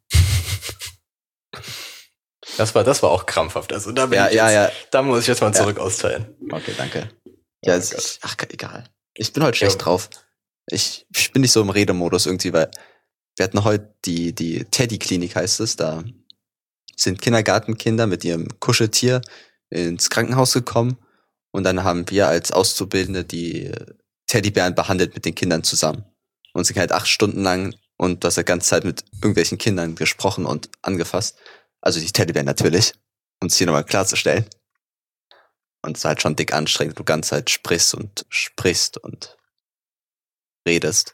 Das war, das war auch krampfhaft. Also da bin Ja, ich ja, jetzt, ja. da muss ich jetzt mal Ja. zurück austeilen. Okay, danke. Ja, Oh es, Gott. ich, ach, egal. Ich bin heute schlecht Ja. drauf. Ich, ich bin nicht so im Redemodus irgendwie, weil wir hatten heute die, die Teddy-Klinik, heißt es. Da sind Kindergartenkinder mit ihrem Kuscheltier ins Krankenhaus gekommen und dann haben wir als Auszubildende die Teddybären behandelt mit den Kindern zusammen. Und sind halt acht Stunden lang und du hast ja ganze Zeit mit irgendwelchen Kindern gesprochen und angefasst. Also die Teddybären natürlich, um es hier nochmal klarzustellen. Und es ist halt schon dick anstrengend, du ganze Zeit sprichst und sprichst und redest.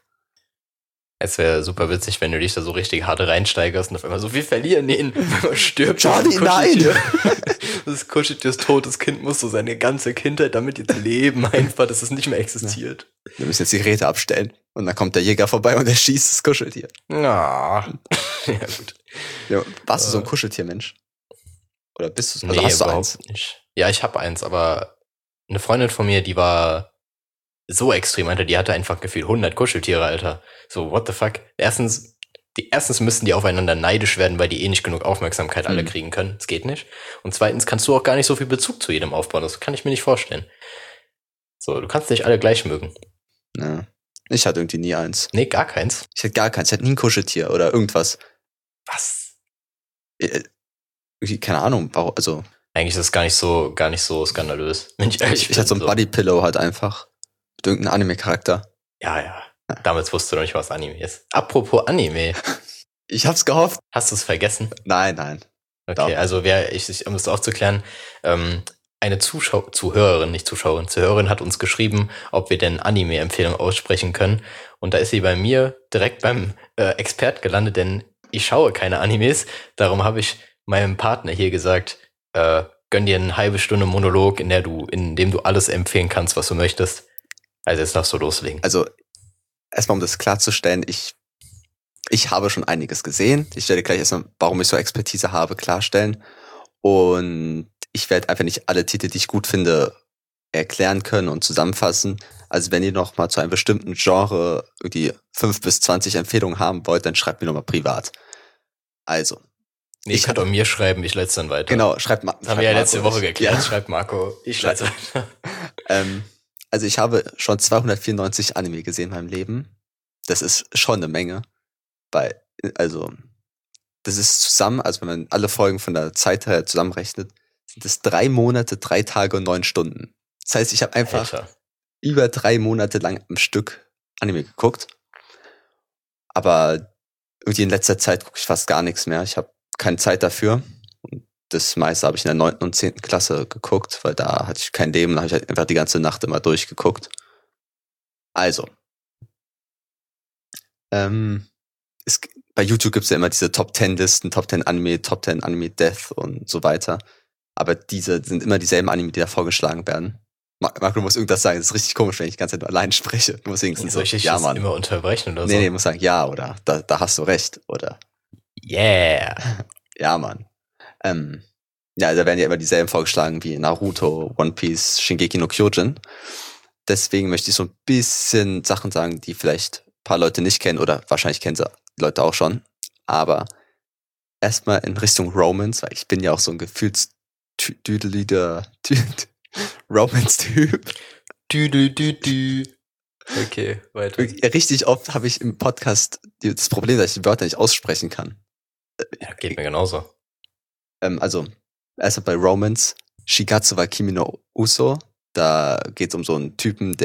Es wäre super witzig, wenn du dich da so richtig hart reinsteigerst und auf einmal so, wir verlieren ihn, man stirbt. Johnny, das Kuscheltier. Das Kuscheltier ist tot, das Kind muss so seine ganze Kindheit damit jetzt leben, einfach, dass es nicht mehr existiert. Wir müssen jetzt die Geräte abstellen. Und dann kommt der Jäger vorbei und er schießt das Kuscheltier. Ja, ja gut. Ja, warst du so ein Äh. Kuscheltiermensch? Oder bist du also Nee, hast du überhaupt eins? nicht. Ja, ich habe eins, aber eine Freundin von mir, die war so extrem, Alter, die hatte einfach gefühlt hundert Kuscheltiere, Alter. So, what the fuck? Erstens, die, erstens müssten die aufeinander neidisch werden, weil die eh nicht genug Aufmerksamkeit alle Hm. kriegen können. Das geht nicht. Und zweitens kannst du auch gar nicht so viel Bezug zu jedem aufbauen. Das kann ich mir nicht vorstellen. So, du kannst nicht alle gleich mögen. Ja. Ich hatte irgendwie nie eins. Nee, gar keins. Ich hatte gar keins. Ich hatte nie ein Kuscheltier oder irgendwas. Was? Äh, irgendwie, keine Ahnung, warum, also Eigentlich ist das gar nicht so, gar nicht so skandalös. Wenn ich ehrlich ich, ich hatte so ein bin, Buddy-Pillow halt einfach. Mit irgendeinem Anime-Charakter. Ja, ja. Damals wusstest du noch nicht, was Anime ist. Apropos Anime. Ich hab's gehofft. Hast du es vergessen? Nein, nein. Okay, Doch. also wer, ich, ich, um es aufzuklären, ähm, eine Zuschau Zuhörerin, nicht Zuschauerin, Zuhörerin hat uns geschrieben, ob wir denn Anime-Empfehlungen aussprechen können. Und da ist sie bei mir direkt beim äh, Expert gelandet, denn ich schaue keine Animes. Darum habe ich meinem Partner hier gesagt, äh, gönn dir eine halbe Stunde Monolog, in der du, in dem du alles empfehlen kannst, was du möchtest. Also jetzt darfst du loslegen. Also, erstmal um das klarzustellen, ich, ich habe schon einiges gesehen. Ich werde gleich erstmal, warum ich so Expertise habe, klarstellen. Und ich werde einfach nicht alle Titel, die ich gut finde, erklären können und zusammenfassen. Also wenn ihr noch mal zu einem bestimmten Genre irgendwie fünf bis zwanzig Empfehlungen haben wollt, dann schreibt mir noch mal privat. Also. Nee, ich kann doch mir schreiben, ich leite es dann weiter. Genau, schreibt mal. Das haben wir ja letzte Woche geklärt. Ja. Schreibt Marco, ich leite weiter. Ähm, also ich habe schon zweihundertvierundneunzig Anime gesehen in meinem Leben. Das ist schon eine Menge. Weil, also, das ist zusammen, also wenn man alle Folgen von der Zeit her zusammenrechnet, sind es drei Monate, drei Tage und neun Stunden. Das heißt, ich habe einfach Alter. über drei Monate lang am Stück Anime geguckt. Aber irgendwie in letzter Zeit gucke ich fast gar nichts mehr. Ich habe keine Zeit dafür. Und das meiste habe ich in der neunten und zehnten Klasse geguckt, weil da hatte ich kein Leben, da habe ich halt einfach die ganze Nacht immer durchgeguckt. Also. Ähm, es, bei YouTube gibt's ja immer diese Top zehn Listen, Top zehn Anime, Top zehn Anime Death und so weiter. Aber diese sind immer dieselben Anime, die da vorgeschlagen werden. Marco, du musst irgendwas sagen, das ist richtig komisch, wenn ich die ganze Zeit nur allein spreche. Du musst wenigstens Soll so, ich dich ja, jetzt Mann. immer unterbrechen oder Nee, so? nee, muss sagen, ja, oder da, da hast du recht, oder Yeah. ja, Mann. Ähm, ja, da werden ja immer dieselben vorgeschlagen wie Naruto, One Piece, Shingeki no Kyojin. Deswegen möchte ich so ein bisschen Sachen sagen, die vielleicht ein paar Leute nicht kennen, oder wahrscheinlich kennen sie Leute auch schon. Aber erstmal in Richtung Romance, weil ich bin ja auch so ein Gefühlsdüdeliger Romance-Typ. Du, du, du, du. Okay, weiter. Ja, richtig oft habe ich im Podcast die- das Problem, dass ich die Wörter nicht aussprechen kann. Ja, geht mir genauso. Ähm, also, erstmal bei Romance, Shigatsu wa Kimi no Uso, da geht es um so einen Typen, der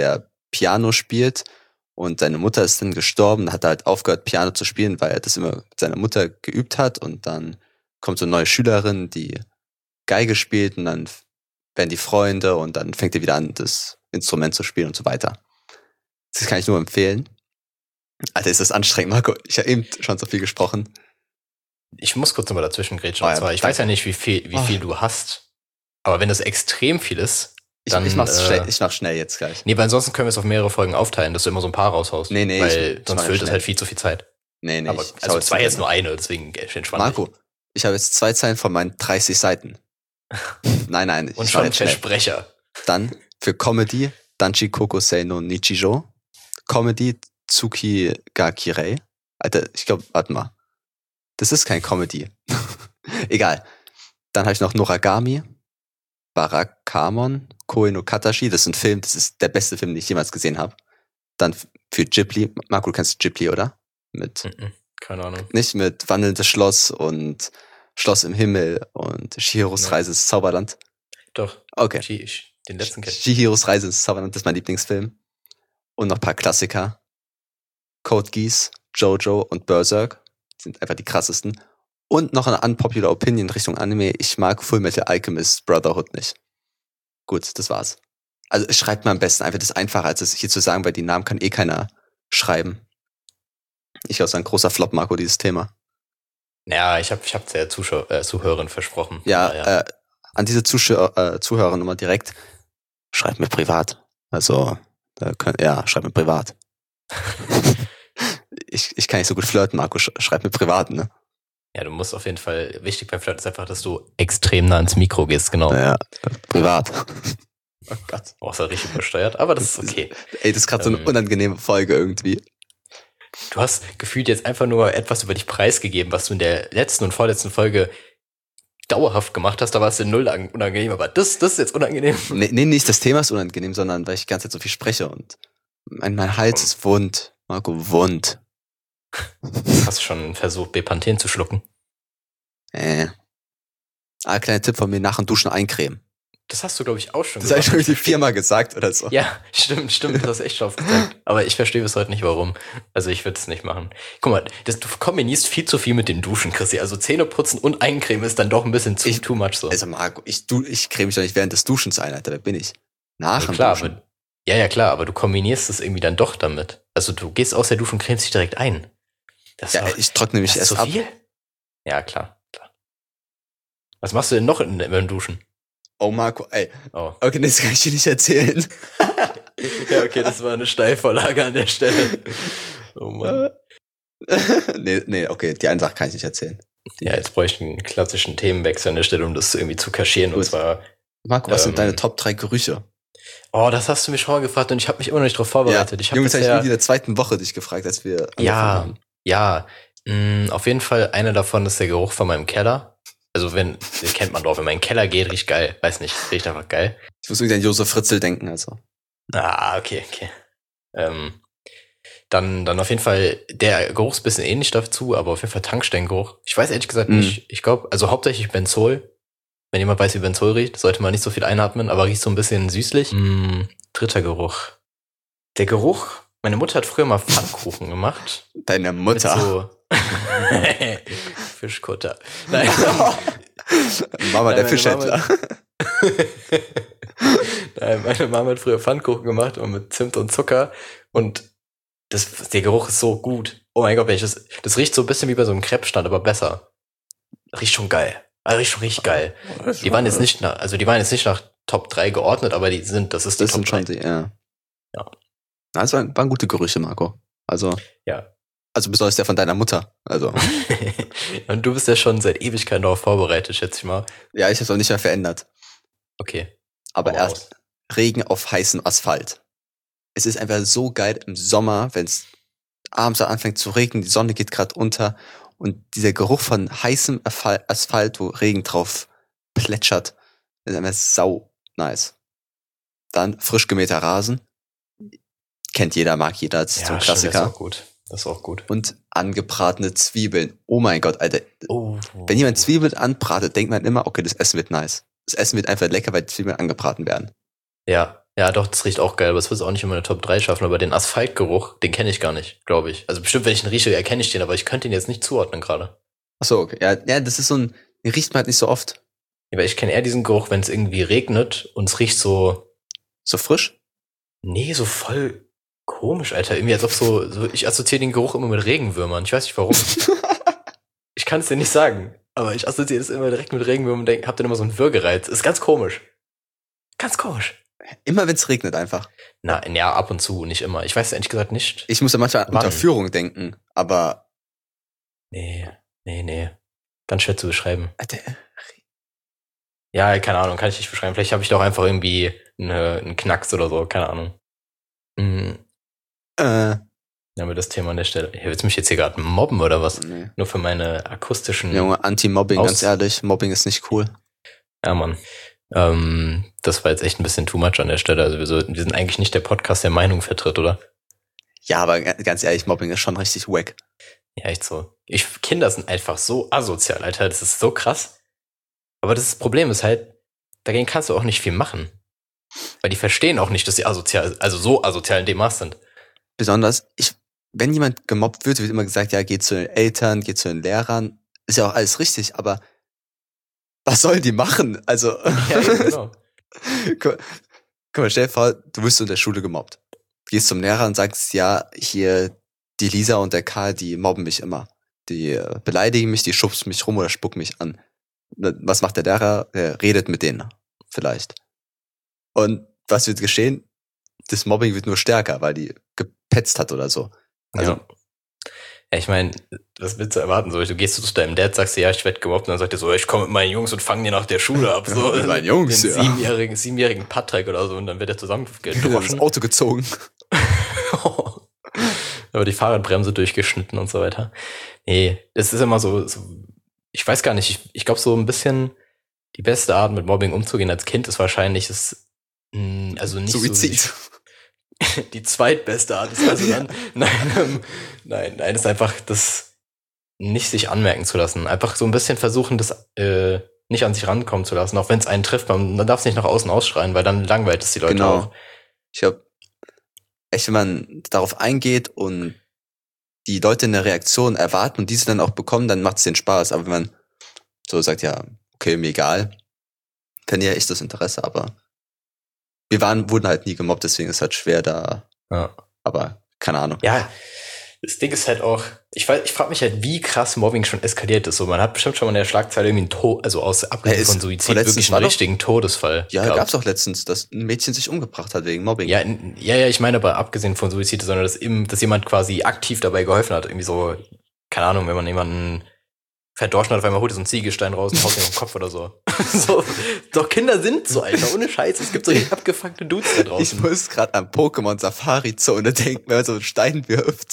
Piano spielt und seine Mutter ist dann gestorben, dann hat er halt aufgehört, Piano zu spielen, weil er das immer mit seiner Mutter geübt hat und dann kommt so eine neue Schülerin, die Geige spielt und dann werden die Freunde und dann fängt er wieder an, das Instrument zu spielen und so weiter. Das kann ich nur empfehlen. Alter, ist das anstrengend, Marco. Ich habe eben schon so viel gesprochen. Ich muss kurz nochmal dazwischen grätschen. Oh, und ja, zwar, ich danke. weiß ja nicht, wie viel, wie Oh. viel du hast. Aber wenn das extrem viel ist, Ich, dann, ich, mach's äh, schnell, ich mach's schnell jetzt gleich. nee, weil ansonsten können wir es auf mehrere Folgen aufteilen, dass du immer so ein paar raushaust. Nee, nee, Weil ich- ich sonst mach füllt schnell. es halt viel zu viel Zeit. Nee, nee. Aber, ich, ich also hau zwei jetzt nicht. nur eine, deswegen entspannt. Marco, ich habe jetzt zwei Zeilen von meinen dreißig Seiten. Nein, nein, ich Und mach schon jetzt schnell. Versprecher. Dann für Comedy Danchi Kokosei no Nichijo. Comedy Tsuki ga Kirei. Alter, ich glaube, warte mal. Das ist kein Comedy. Egal. Dann habe ich noch Noragami, Barakamon, Koe no Katashi. Das ist ein Film, das ist der beste Film, den ich jemals gesehen habe. Dann für Ghibli. Marco, du kennst Ghibli, oder? Mit, Mhm, keine Ahnung. nicht mit Wandelndes Schloss und Schloss im Himmel und Chihiros Nee. Reise ins Zauberland. Doch. Okay. Chi- ich- Den letzten kenn ich. Chihiros Reise ins Zauberland, das ist mein Lieblingsfilm. Und noch ein paar Klassiker. Code Geass, Jojo und Berserk sind einfach die krassesten. Und noch eine unpopular Opinion in Richtung Anime. Ich mag Fullmetal Alchemist Brotherhood nicht. Gut, das war's. Also es schreibt mir am besten einfach, das ist einfacher, als es hier zu sagen, weil die Namen kann eh keiner schreiben. Ich glaube, es ist ein großer Flop, Marco, dieses Thema. Ja, ich habe ich hab der Zuschau äh, Zuhörerin versprochen. Ja, ja. Äh, an diese Zuschauer, äh, Zuhörer nochmal direkt, schreibt mir privat. Also, da könnt, ja, schreibt mir privat. ich, ich kann nicht so gut flirten, Marco, sch schreib mir privat, ne? Ja, du musst auf jeden Fall, wichtig beim Flirt ist einfach, dass du extrem nah ans Mikro gehst, genau. Ja, privat. Oh Gott. Auch so richtig übersteuert, aber das ist okay. Ey, das ist gerade so eine Ähm. unangenehme Folge irgendwie. Du hast gefühlt jetzt einfach nur etwas über dich preisgegeben, was du in der letzten und vorletzten Folge dauerhaft gemacht hast. Da war es dir null ang- unangenehm, aber das, das ist jetzt unangenehm. Nee, nee, nicht das Thema ist unangenehm, sondern weil ich die ganze Zeit so viel spreche und mein, mein Hals ist wund. Marco, wund. Hast du schon versucht, Bepanthen zu schlucken? Äh. Ah, kleiner Tipp von mir, nach dem Duschen eincremen. Das hast du, glaube ich, auch schon Das habe ich schon irgendwie viermal gesagt oder so. Ja, stimmt, stimmt, du hast echt schon aufgezeigt. Aber ich verstehe bis heute nicht, warum. Also ich würde es nicht machen. Guck mal, das, du kombinierst viel zu viel mit den Duschen, Christi. Also Zähneputzen und Eincremen ist dann doch ein bisschen zu Ich- too much so. Also Marco, ich, du, ich creme mich doch nicht während des Duschens ein, Alter. Wer bin ich? Nach Ja, dem klar, Duschen. aber, ja, ja, klar, aber du kombinierst es irgendwie dann doch damit. Also du gehst aus der Dusche und cremst dich direkt ein. Das Ja, ist doch- ich trockne mich das ist erst zu ab. viel? Ja, klar, klar. Was machst du denn noch in, beim Duschen? Oh Marco, ey. Oh. Okay, das kann ich dir nicht erzählen. Ja, okay, das war eine Steilvorlage an der Stelle. Oh Mann. nee, nee, okay, die eine Sache kann ich nicht erzählen. Ja, jetzt bräuchte ich einen klassischen Themenwechsel an der Stelle, um das irgendwie zu kaschieren. Und Gut. zwar, Marco, was Ähm, sind deine Top drei Gerüche? oh, das hast du mich schon mal gefragt und ich habe mich immer noch nicht drauf vorbereitet. Ich habe Jungs, hab ich bisher, irgendwie in der zweiten Woche dich gefragt, als wir angefangen Ja. haben. ja, mh, auf jeden Fall einer davon ist der Geruch von meinem Keller. Also wenn, den kennt man doch, wenn man in den Keller geht, riecht geil. Weiß nicht, riecht einfach geil. Ich muss irgendwie an Josef Fritzl denken, also. Ah, okay, okay. Ähm, dann, dann auf jeden Fall, der Geruch ist ein bisschen ähnlich dazu, aber auf jeden Fall Tankstellengeruch. Ich weiß ehrlich gesagt Mhm. nicht. Ich glaube, also hauptsächlich Benzol. Wenn jemand weiß, wie Benzol riecht, sollte man nicht so viel einatmen, aber riecht so ein bisschen süßlich. Mm, dritter Geruch. Der Geruch, meine Mutter hat früher mal Pfannkuchen gemacht. Deine Mutter. Mit so Fischkutter. Nein. Mama, der Nein, meine Fischhändler. Nein, meine Mama hat früher Pfannkuchen gemacht und mit Zimt und Zucker und das, der Geruch ist so gut. Oh mein Gott, wenn ich das, das riecht so ein bisschen wie bei so einem Crepe-Stand, aber besser. Riecht schon geil. Also riecht schon richtig geil. Die waren jetzt nicht nach, also die waren jetzt nicht nach Top drei geordnet, aber die sind, das ist die Das Top sind schon drei. die, ja. Ja. Na, das waren, waren gute Gerüche, Marco. Also, Ja. also besonders der von deiner Mutter. Also, Und du bist ja schon seit Ewigkeiten darauf vorbereitet, schätze ich mal. ja, ich hab's auch nicht mehr verändert. Okay. Aber hau erst Regen auf heißem Asphalt. Es ist einfach so geil im Sommer, wenn es abends anfängt zu regnen, die Sonne geht gerade unter und dieser Geruch von heißem Aspha- Asphalt, wo Regen drauf plätschert, ist einfach sau nice. Dann frisch gemähter Rasen. Kennt jeder, mag jeder, das ist so ein stimmt, das ist Klassiker. auch gut. Das ist auch gut. Und angebratene Zwiebeln. Oh mein Gott, Alter. Oh. Wenn jemand Zwiebeln anbratet, denkt man immer, okay, das Essen wird nice. Das Essen wird einfach lecker, weil die Zwiebeln angebraten werden. Ja. Ja, doch, das riecht auch geil, aber es wird es auch nicht in meine Top drei schaffen. Aber den Asphaltgeruch, den kenne ich gar nicht, glaube ich. Also bestimmt, wenn ich ihn rieche, erkenne ich den, aber ich könnte ihn jetzt nicht zuordnen gerade. Achso, okay. Ja, ja, das ist so ein, den riecht man halt nicht so oft. Ja, aber ich kenne eher diesen Geruch, wenn es irgendwie regnet und es riecht so, So frisch? nee, so voll komisch, Alter. Irgendwie als ob so, so ich assoziiere den Geruch immer mit Regenwürmern. Ich weiß nicht warum. Ich kann es dir nicht sagen, aber ich assoziiere das immer direkt mit Regenwürmern und denk, hab dann immer so einen Würgereiz. Ist ganz komisch. Ganz komisch. Immer wenn es regnet einfach. Na, ja, ab und zu, nicht immer. Ich weiß ehrlich gesagt nicht. Ich muss ja manchmal an Wann? Unterführung denken, aber Nee, nee, nee. Ganz schwer zu beschreiben. Alter, Ja, keine Ahnung, kann ich nicht beschreiben. Vielleicht habe ich doch einfach irgendwie eine, einen Knacks oder so, keine Ahnung. Mhm. äh, Dann haben wir das Thema an der Stelle. Hey, willst du mich jetzt hier gerade mobben oder was? nee. Nur für meine akustischen... Junge, Anti-Mobbing, Aus- ganz ehrlich. Mobbing ist nicht cool. Ja, Mann. Ähm, das war jetzt echt ein bisschen too much an der Stelle. Also wir, so, wir sind eigentlich nicht der Podcast, der Meinung vertritt, oder? Ja, aber ga- ganz ehrlich, Mobbing ist schon richtig wack. Ja, echt so. Ich, Kinder sind einfach so asozial, Alter. Das ist so krass. Aber das Problem ist halt, dagegen kannst du auch nicht viel machen. Weil die verstehen auch nicht, dass sie asozial, also so asozial in dem Maß sind. Besonders, ich, wenn jemand gemobbt wird, wird immer gesagt, ja, geh zu den Eltern, geh zu den Lehrern. Ist ja auch alles richtig, aber was sollen die machen? Also, Ja, eben, genau. guck, guck mal, stell dir vor, du wirst in der Schule gemobbt. Gehst zum Lehrer und sagst, ja, hier, die Lisa und der Karl, die mobben mich immer. Die äh, beleidigen mich, die schubsen mich rum oder spucken mich an. Was macht der Lehrer? Er redet mit denen. Vielleicht. Und was wird geschehen? Das Mobbing wird nur stärker, weil die gepetzt hat oder so. Also, Ja. Ja, ich meine, was willst du erwarten? So, du gehst zu deinem Dad, sagst dir, ja, ich werde gemobbt, und dann sagt er so, ich komme mit meinen Jungs und fange dir nach der Schule ab. So, Mit meinen Jungs, den ja. siebenjährigen, siebenjährigen Patrick oder so, und dann wird er das zusammengedroschen. Auto gezogen. Aber die Fahrradbremse durchgeschnitten und so weiter. Nee, das ist immer so, so ich weiß gar nicht, ich, ich glaube so ein bisschen die beste Art mit Mobbing umzugehen als Kind ist wahrscheinlich das, mh, also nicht Suizid. so die zweitbeste Art ist also dann, nein, ähm, nein, nein, ist einfach das nicht sich anmerken zu lassen. Einfach so ein bisschen versuchen, das äh, nicht an sich rankommen zu lassen, auch wenn es einen trifft, man, man darf es nicht nach außen ausschreien, weil dann langweilt es die Leute Genau. auch. Ich glaube, echt, wenn man darauf eingeht und die Leute eine Reaktion erwarten und diese dann auch bekommen, dann macht es den Spaß. Aber wenn man so sagt, ja, okay, mir egal, dann ja echt das Interesse, aber wir waren, wurden halt nie gemobbt, deswegen ist es halt schwer da. Ja. Aber keine Ahnung. Ja, das Ding ist halt auch, ich weiß, ich frage mich halt, wie krass Mobbing schon eskaliert ist. So, man hat bestimmt schon mal in der Schlagzeile irgendwie einen Tod, also aus abgesehen Ja, ist von Suizid, vorletztens wirklich war einen doch- richtigen Todesfall. Ja, gehabt. gab's auch letztens, dass ein Mädchen sich umgebracht hat wegen Mobbing. Ja, n- ja, ja, ich meine aber abgesehen von Suizid, sondern dass, im, dass jemand quasi aktiv dabei geholfen hat. Irgendwie so, keine Ahnung, wenn man jemanden verdorschen hat, auf einmal holt er so einen Ziegelstein raus und haut ihn auf den Kopf oder so. So. Doch Kinder sind so, Alter, ohne Scheiß. Es gibt so richtig abgefuckte Dudes da Ich draußen. muss gerade an Pokémon Safari Zone denken, wenn man so einen Stein wirft.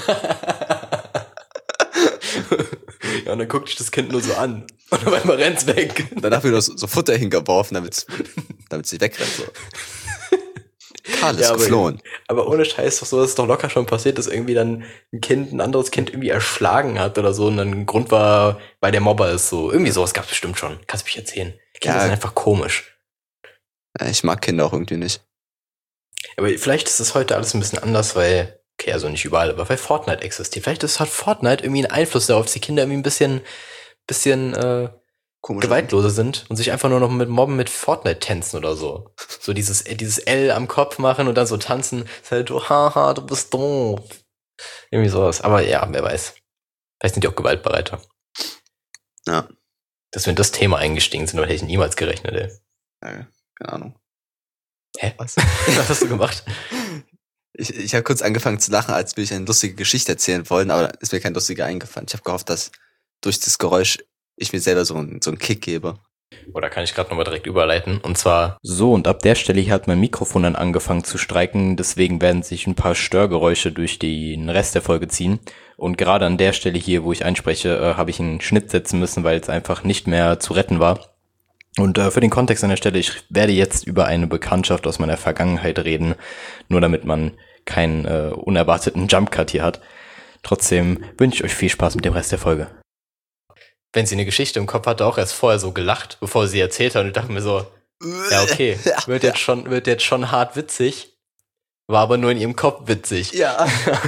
Ja, und dann guckt dich das Kind nur so an. Und auf einmal rennt's weg. Danach wird so, so Futter hingeworfen, damit damit sie wegrennt. So. Karl ist Ja, aber- geflohen. Aber ohne Scheiß doch so, dass es doch locker schon passiert, dass irgendwie dann ein Kind, ein anderes Kind irgendwie erschlagen hat oder so und dann ein Grund war, weil der Mobber ist so. Irgendwie sowas gab's bestimmt schon. Kannst du mich erzählen. Kinder Ja. sind einfach komisch. Ja, ich mag Kinder auch irgendwie nicht. Aber vielleicht ist es heute alles ein bisschen anders, weil, okay, also nicht überall, aber weil Fortnite existiert. Vielleicht ist, hat Fortnite irgendwie einen Einfluss darauf, dass die Kinder irgendwie ein bisschen, bisschen äh, Komisch. gewaltloser sind und sich einfach nur noch mit Mobben mit Fortnite tänzen oder so. So dieses, äh, dieses L am Kopf machen und dann so tanzen. Ist halt so, haha, du bist doof. Irgendwie sowas. Aber ja, wer weiß. Vielleicht sind die auch gewaltbereiter. Ja. Dass wir in das Thema eingestiegen sind, hätte ich niemals gerechnet, ey. Ja, keine Ahnung. Hä? Was? Was hast du gemacht? Ich, ich habe kurz angefangen zu lachen, als würde ich eine lustige Geschichte erzählen wollen, aber ist mir kein lustiger eingefallen. Ich habe gehofft, dass durch das Geräusch ich mir selber so einen, so einen Kick gebe. Oder kann ich gerade nochmal direkt überleiten? Und zwar so, und ab der Stelle hier hat mein Mikrofon dann angefangen zu streiken, deswegen werden sich ein paar Störgeräusche durch den Rest der Folge ziehen. Und gerade an der Stelle hier, wo ich einspreche, äh, habe ich einen Schnitt setzen müssen, weil es einfach nicht mehr zu retten war. Und äh, für den Kontext an der Stelle, ich werde jetzt über eine Bekanntschaft aus meiner Vergangenheit reden, nur damit man keinen äh, unerwarteten Jumpcut hier hat. Trotzdem wünsche ich euch viel Spaß mit dem Rest der Folge. Wenn sie eine Geschichte im Kopf hatte, auch erst vorher so gelacht, bevor sie erzählt hat, und ich dachte mir so, Ja, okay. Wird jetzt schon, wird jetzt schon hart witzig. War aber nur in ihrem Kopf witzig. Ja.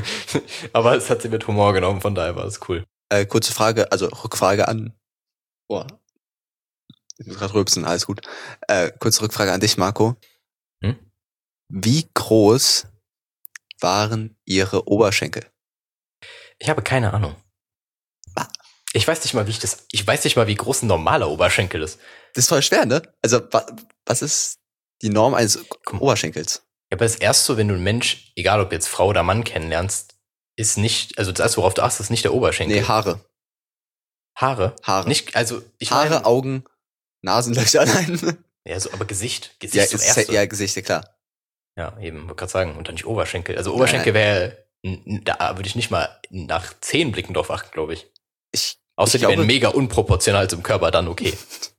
Aber es hat sie mit Humor genommen, von daher war es cool. Äh, kurze Frage, also Rückfrage an. Boah. Ich muss gerade rülpsen, alles gut. Äh, kurze Rückfrage an dich, Marco. Hm? Wie groß waren ihre Oberschenkel? Ich habe keine Ahnung. Ah. Ich weiß nicht mal, wie ich das. Ich weiß nicht mal, wie groß ein normaler Oberschenkel ist. Das ist voll schwer, ne? Also, wa, was ist die Norm eines Oberschenkels? Ja, aber das erste, wenn du einen Mensch, egal ob jetzt Frau oder Mann kennenlernst, ist nicht, also das erste, worauf du achtest, ist nicht der Oberschenkel. Nee, Haare. Haare? Haare. Nicht, also ich Haare, meine, Augen, Nasenlöcher allein. ja, so, aber Gesicht. Gesicht Ja, zum ist, ersten. ja, Gesicht, ja klar. Ja, eben, wollte gerade sagen. Und dann nicht Oberschenkel. Also Oberschenkel wäre, da würde ich nicht mal nach zehn Blicken drauf achten, glaube ich. Ich, Außer ich die glaube, wären mega unproportional zum Körper, dann okay.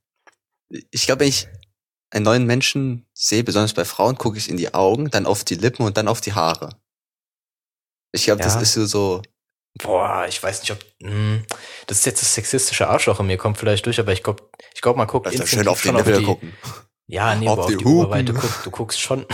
Ich glaube, wenn ich einen neuen Menschen sehe, besonders bei Frauen, gucke ich in die Augen, dann auf die Lippen und dann auf die Haare. Ich glaube, Ja. das ist so, so. Boah, ich weiß nicht, ob, mh, das ist jetzt das sexistische Arschloch in mir, kommt vielleicht durch, aber ich glaube, ich glaube, man guckt Also instinktiv schön auf die schon Nippel auf die, gucken. ja, nee, Auf aber die auf die Hupen. Oberweite guckst, du guckst schon.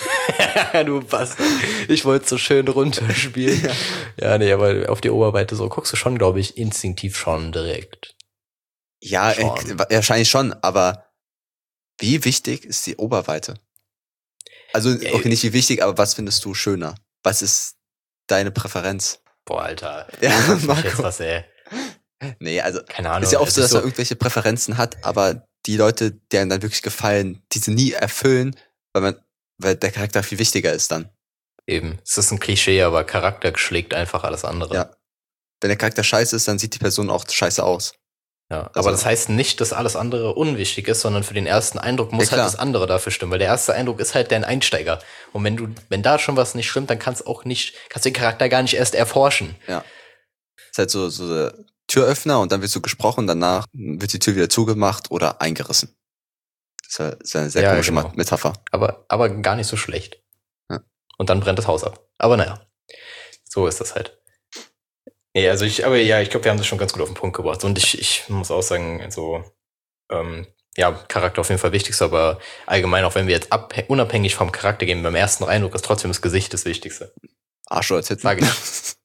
Du Bastard. Ich wollte so schön runterspielen. Ja. ja, nee, aber auf die Oberweite so guckst du schon, glaube ich, instinktiv schon direkt. Ja, Schon. äh, wahrscheinlich schon, aber wie wichtig ist die Oberweite? Also, Ja, okay, nicht wie wichtig, aber was findest du schöner? Was ist deine Präferenz? Boah, Alter. Ja, Du sagst mich Marco. jetzt was, ey. Nee, also, Keine Ahnung. ist ja oft es so, dass ist man irgendwelche Präferenzen hat, aber die Leute, deren dann wirklich gefallen, diese nie erfüllen, weil man, weil der Charakter viel wichtiger ist dann. Eben. Es ist ein Klischee, aber Charakter schlägt einfach alles andere. Ja. Wenn der Charakter scheiße ist, dann sieht die Person auch scheiße aus. Ja, Also- aber das heißt nicht, dass alles andere unwichtig ist, sondern für den ersten Eindruck muss Ja, halt klar. das andere dafür stimmen, weil der erste Eindruck ist halt dein Einsteiger. Und wenn du, wenn da schon was nicht stimmt, dann kannst auch nicht, kannst du den Charakter gar nicht erst erforschen. Ist halt so, so der Türöffner und dann wird so gesprochen, danach wird die Tür wieder zugemacht oder eingerissen. Das ist, halt, ist eine sehr Ja, komische genau. Metapher. Aber, aber gar nicht so schlecht. Ja. Und dann brennt das Haus ab. Aber naja, so ist das halt. Nee, also ich, aber ja, ich glaube, wir haben das schon ganz gut auf den Punkt gebracht. Und ich, ich muss auch sagen, also, ähm, ja, Charakter auf jeden Fall wichtigste, aber allgemein, auch wenn wir jetzt abhäng- unabhängig vom Charakter gehen, beim ersten Eindruck ist trotzdem das Gesicht das Wichtigste. Arschloch als Sag ich.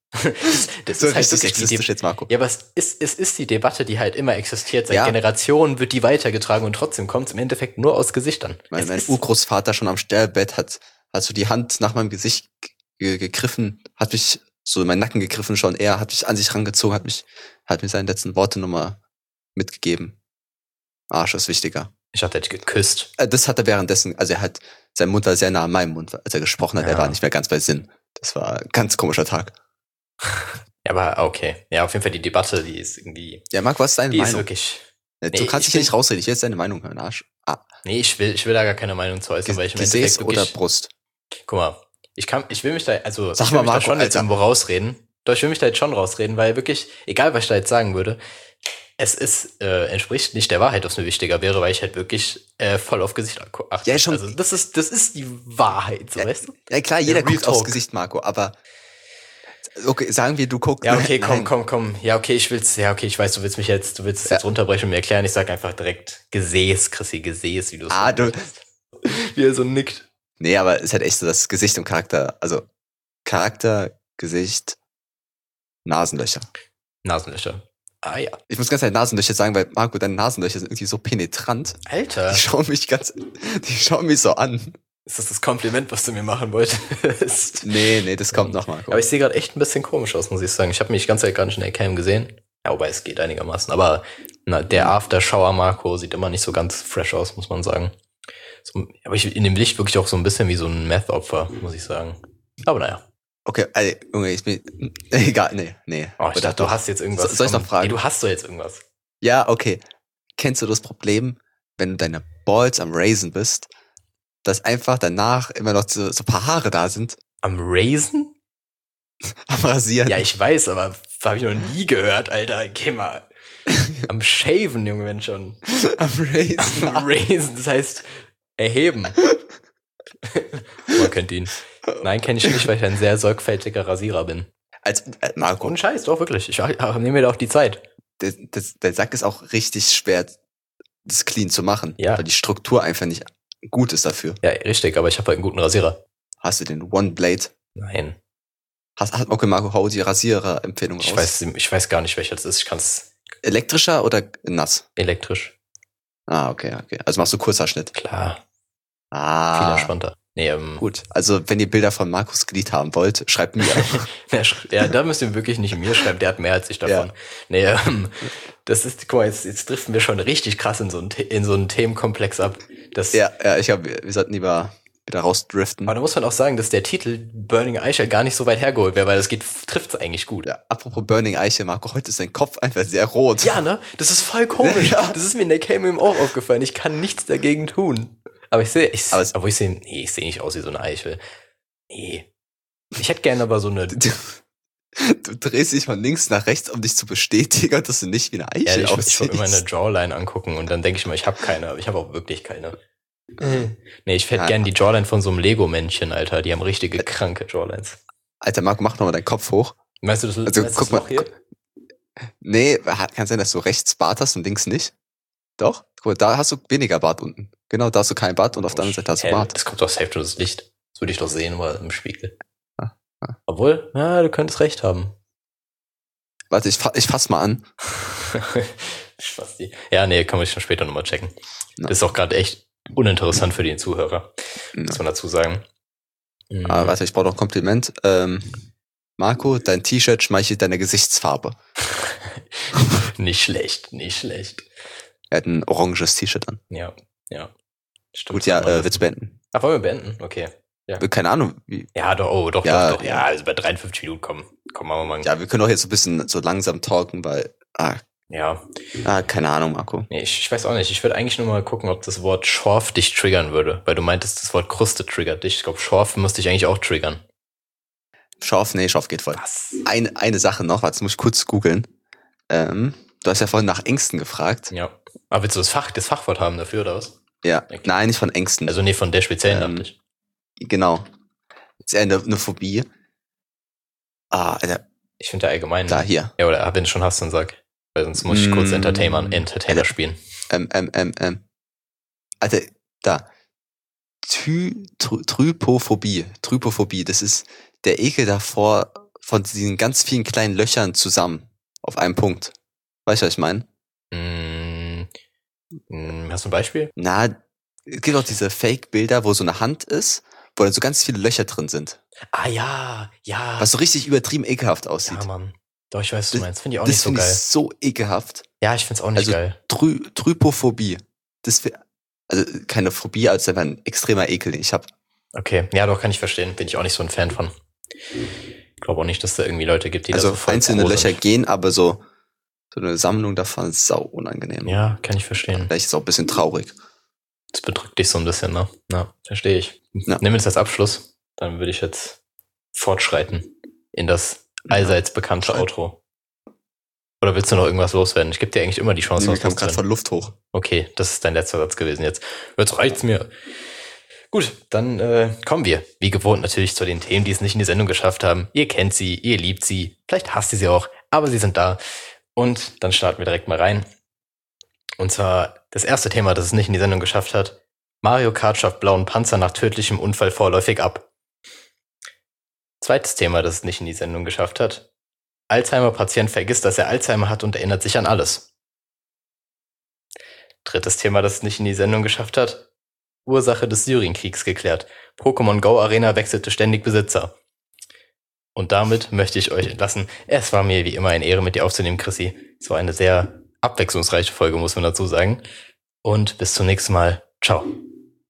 Das So ist halt richtig wirklich die sexistisch jetzt, Marco. Ja, aber es ist, es ist die Debatte, die halt immer existiert. Seit Ja. Generationen wird die weitergetragen und trotzdem kommt es im Endeffekt nur aus Gesichtern. Mein, Es mein ist- Urgroßvater schon am Sterbebett hat, hat so die Hand nach meinem Gesicht ge- gegriffen, hat mich so in meinen Nacken gegriffen schon. Er hat mich an sich rangezogen, hat mich, hat mir seine letzten Worte nochmal mitgegeben. Arsch ist wichtiger. Ich hatte dich geküsst. Äh, Das hat er währenddessen, also er hat, sein Mund war sehr nah an meinem Mund, als er gesprochen hat, Ja. er war nicht mehr ganz bei Sinn. Das war ein ganz komischer Tag. Ja, aber okay. Ja, auf jeden Fall die Debatte, die ist irgendwie, Ja, Marc, was ist deine die ist Meinung? wirklich, Du Nee, kannst ich dich hier nicht bin- rausreden, ich will jetzt deine Meinung hören, Arsch. Ah, nee, ich will, ich will da gar keine Meinung zu äußern, weil ich im Gesäß Endeffekt oder wirklich, Brust? guck mal, ich kann, ich will mich da, also, Sag ich will mal, mich da Marco, schon jetzt Alter. irgendwo rausreden. Doch, ich will mich da jetzt schon rausreden, weil wirklich, egal was ich da jetzt sagen würde, es ist, äh, entspricht nicht der Wahrheit, was mir wichtiger wäre, weil ich halt wirklich äh, voll auf Gesicht achte. Ja, schon- Also, das ist, das ist die Wahrheit, so, Ja, weißt du? Ja klar, jeder Ja, Real guckt aufs Talk. Gesicht, Marco, aber okay, sagen wir, du guckst. Ja, okay, komm, Nein. komm, komm. Ja, okay, ich will's, ja, okay, ich weiß, du willst mich jetzt, du willst es Ja. jetzt runterbrechen und mir erklären. Ich sag einfach direkt Gesäß, Chrissy, Gesäß, wie du es Ah, du. Wie er so nickt. Nee, aber es ist halt echt so das Gesicht und Charakter, also Charakter, Gesicht, Nasenlöcher. Nasenlöcher. Ah, ja. Ich muss ganz halt Nasenlöcher sagen, weil Marco, deine Nasenlöcher sind irgendwie so penetrant. Alter, Die schauen mich ganz, die schauen mich so an. ist das das Kompliment, was du mir machen wolltest? Nee, nee, das kommt noch, Marco. Aber ich sehe gerade echt ein bisschen komisch aus, muss ich sagen. Ich habe mich die ganze Zeit gar nicht in der Cam gesehen. Ja, wobei es geht einigermaßen. Aber na, der Aftershower Marco sieht immer nicht so ganz fresh aus, muss man sagen. So, aber ich in dem Licht wirklich auch so ein bisschen wie so ein Meth-Opfer, muss ich sagen. Aber naja. Okay, also, Junge, ich bin, egal, nee, nee. Oh, ich Oder dachte, du doch. hast jetzt irgendwas. So- soll ich noch Komm, fragen? Nee, du hast doch jetzt irgendwas. Ja, okay. Kennst du das Problem, wenn du deine Balls am Raisin bist, dass einfach danach immer noch so, so ein paar Haare da sind Am Raisin? am Rasieren? Ja, ich weiß, aber habe ich noch nie gehört, Alter. Geh mal. Am Shaven, Junge, wenn schon. am Raisin. Am Raisin, das heißt erheben. Man kennt ihn. Nein, kenne ich nicht, weil ich ein sehr sorgfältiger Rasierer bin. Als, äh, Marco, Und Scheiß, doch wirklich. Ich nehme mir da auch die Zeit. der, das, der Sack ist auch richtig schwer das clean zu machen. Ja. Weil die Struktur einfach nicht gut ist dafür. Ja, richtig, aber ich habe halt einen guten Rasierer. Hast du den One Blade? Nein. Hast, hat okay, Marco, hau die Rasierer-Empfehlung Ich raus. weiß, ich weiß gar nicht, welcher das ist. Ich kann es Elektrischer oder nass? elektrisch. Ah, okay, okay. Also machst du Kurzhaarschnitt. Klar, viel Ah, entspannter. Nee, ähm, gut. Also wenn ihr Bilder von Markus Glied haben wollt, schreibt mir. ja, sch- ja, da müsst ihr wirklich nicht mir schreiben, der hat mehr als ich davon. Ja. Nee, ähm, das ist, guck mal, jetzt, jetzt driften wir schon richtig krass in so einen, The- in so einen Themenkomplex ab. Das, ja, ja, ich glaube, wir sollten lieber wieder rausdriften. Aber da muss man auch sagen, dass der Titel Burning Eichel gar nicht so weit hergeholt wäre, weil das geht, trifft's eigentlich gut. Ja, apropos Burning Eichel, Marco, heute ist dein Kopf einfach sehr rot. Ja, ne? Das ist voll komisch. Ja. Das ist mir in der Cam eben auch aufgefallen. Ich kann nichts dagegen tun. Aber ich sehe, ich, Aber es- aber ich sehe, nee, ich sehe nicht aus wie so eine Eichel. Nee. Ich hätte gerne aber so eine, Du, du drehst dich von links nach rechts, um dich zu bestätigen, dass du nicht wie eine ja, Eichel ich, ich wollte mir meine aussiehst. Jawline angucken und dann denke ich mal, ich habe keine, aber ich habe auch wirklich keine. Nee, ich hätte Ja. gerne die Jawline von so einem Lego-Männchen, Alter. Die haben richtige kranke Jawlines. Alter, Marco, mach nochmal deinen Kopf hoch. Meinst du das, Also, meinst du guck das mal, Loch hier? Nee, hat- kann sein, dass du rechts Bart hast und links nicht. Doch? Guck mal, da hast du weniger Bart unten. Genau, da hast du kein Bart und auf der anderen Seite hast du Hä, Bart. Das kommt doch safe durch das Licht. Das würde ich doch sehen, mal im Spiegel. Ah, ah. Obwohl, ja, du könntest recht haben. Warte, ich, fa ich fass mal an. Spasti. Ja, nee, kann man sich dann später nochmal checken. Na. Das ist auch gerade echt uninteressant für den Zuhörer, Na. muss man dazu sagen. Mhm. Ah, warte, ich brauche noch ein Kompliment. Ähm, Marco, dein T-Shirt schmeichelt deine Gesichtsfarbe. Nicht schlecht, nicht schlecht. Er hat ein oranges T-Shirt an. Ja, ja. Stimmt. Gut, ja, kann man äh, Witz beenden. Ach, wollen wir beenden? Okay. Keine Ahnung, wie. Ja, doch, oh, doch, Ja, doch, doch. Ja, ja. also bei dreiundfünfzig Minuten kommen. Komm, machen wir mal. Ja, wir können auch jetzt so ein bisschen so langsam talken, weil. Ah, Ja. ah keine Ahnung, Marco. Nee, ich, ich weiß auch nicht. Ich würde eigentlich nur mal gucken, ob das Wort Schorf dich triggern würde. Weil du meintest, das Wort Kruste triggert dich. Ich glaube, Schorf müsste dich eigentlich auch triggern. Schorf, nee, Schorf geht voll. Was? Eine, eine Sache noch, warte, jetzt muss ich kurz googeln. Ähm, du hast ja vorhin nach Ängsten gefragt. Ja. Aber willst du das Fach, das Fachwort haben dafür, oder was? Ja, Okay. nein, nicht von Ängsten. Also nee, von der speziellen Ähm, dachte ich. Genau. Ist ja eine, eine Phobie. Ah, Alter, Ich finde ja allgemein. da hier. Ja, oder wenn du schon hast, dann sag. Weil sonst muss ich kurz Mm. Entertainer, Entertainer Alter. spielen. Ähm, ähm, ähm, ähm. Alter, da. Ty, Try- Trypophobie. Trypophobie, das ist der Ekel davor, von diesen ganz vielen kleinen Löchern zusammen. Auf einem Punkt. Weißt du, was ich meine? Mm, mm, hast du ein Beispiel? Na, es gibt auch diese Fake-Bilder, wo so eine Hand ist, wo dann so ganz viele Löcher drin sind. Ah ja, ja. Was so richtig übertrieben ekelhaft aussieht. Ja, Mann. Doch, ich weiß, was du Das- meinst. Finde ich auch das nicht so finde ich geil. so ekelhaft. Ja, ich find's auch nicht Also- geil. Try Trypophobie. Das wär, also keine Phobie, als einfach ein extremer Ekel, den ich habe. Okay, ja, doch, kann ich verstehen. Bin ich auch nicht so ein Fan von. Ich glaube auch nicht, dass da irgendwie Leute gibt, die Also da so voll einzelne pro Löcher sind. gehen, aber so, so eine Sammlung davon ist sau unangenehm. Ja, kann ich verstehen. Vielleicht ist es auch ein bisschen traurig. Das bedrückt dich so ein bisschen, ne? Ja, verstehe ich. Ja. Nimm jetzt als Abschluss. Dann würde ich jetzt fortschreiten in das allseits bekannte Schreib. Outro. Oder willst du noch irgendwas loswerden? Ich gebe dir eigentlich immer die Chance, Nee, mir was kam gerade loszuwerden. von Luft hoch. Okay, das ist dein letzter Satz gewesen jetzt. Jetzt reicht's mir. Gut, dann äh, kommen wir, wie gewohnt natürlich, zu den Themen, die es nicht in die Sendung geschafft haben. Ihr kennt sie, ihr liebt sie, vielleicht hasst ihr sie auch, aber sie sind da. Und dann starten wir direkt mal rein. Und zwar das erste Thema, das es nicht in die Sendung geschafft hat. Mario Kart schafft blauen Panzer nach tödlichem Unfall vorläufig ab. Zweites Thema, das es nicht in die Sendung geschafft hat. Alzheimer-Patient vergisst, dass er Alzheimer hat und erinnert sich an alles. Drittes Thema, das es nicht in die Sendung geschafft hat. Ursache des Syrienkriegs geklärt. Pokémon Go Arena wechselte ständig Besitzer. Und damit möchte ich euch entlassen. Es war mir wie immer eine Ehre, mit dir aufzunehmen, Chrissy. Es war eine sehr abwechslungsreiche Folge, muss man dazu sagen. Und bis zum nächsten Mal. Ciao.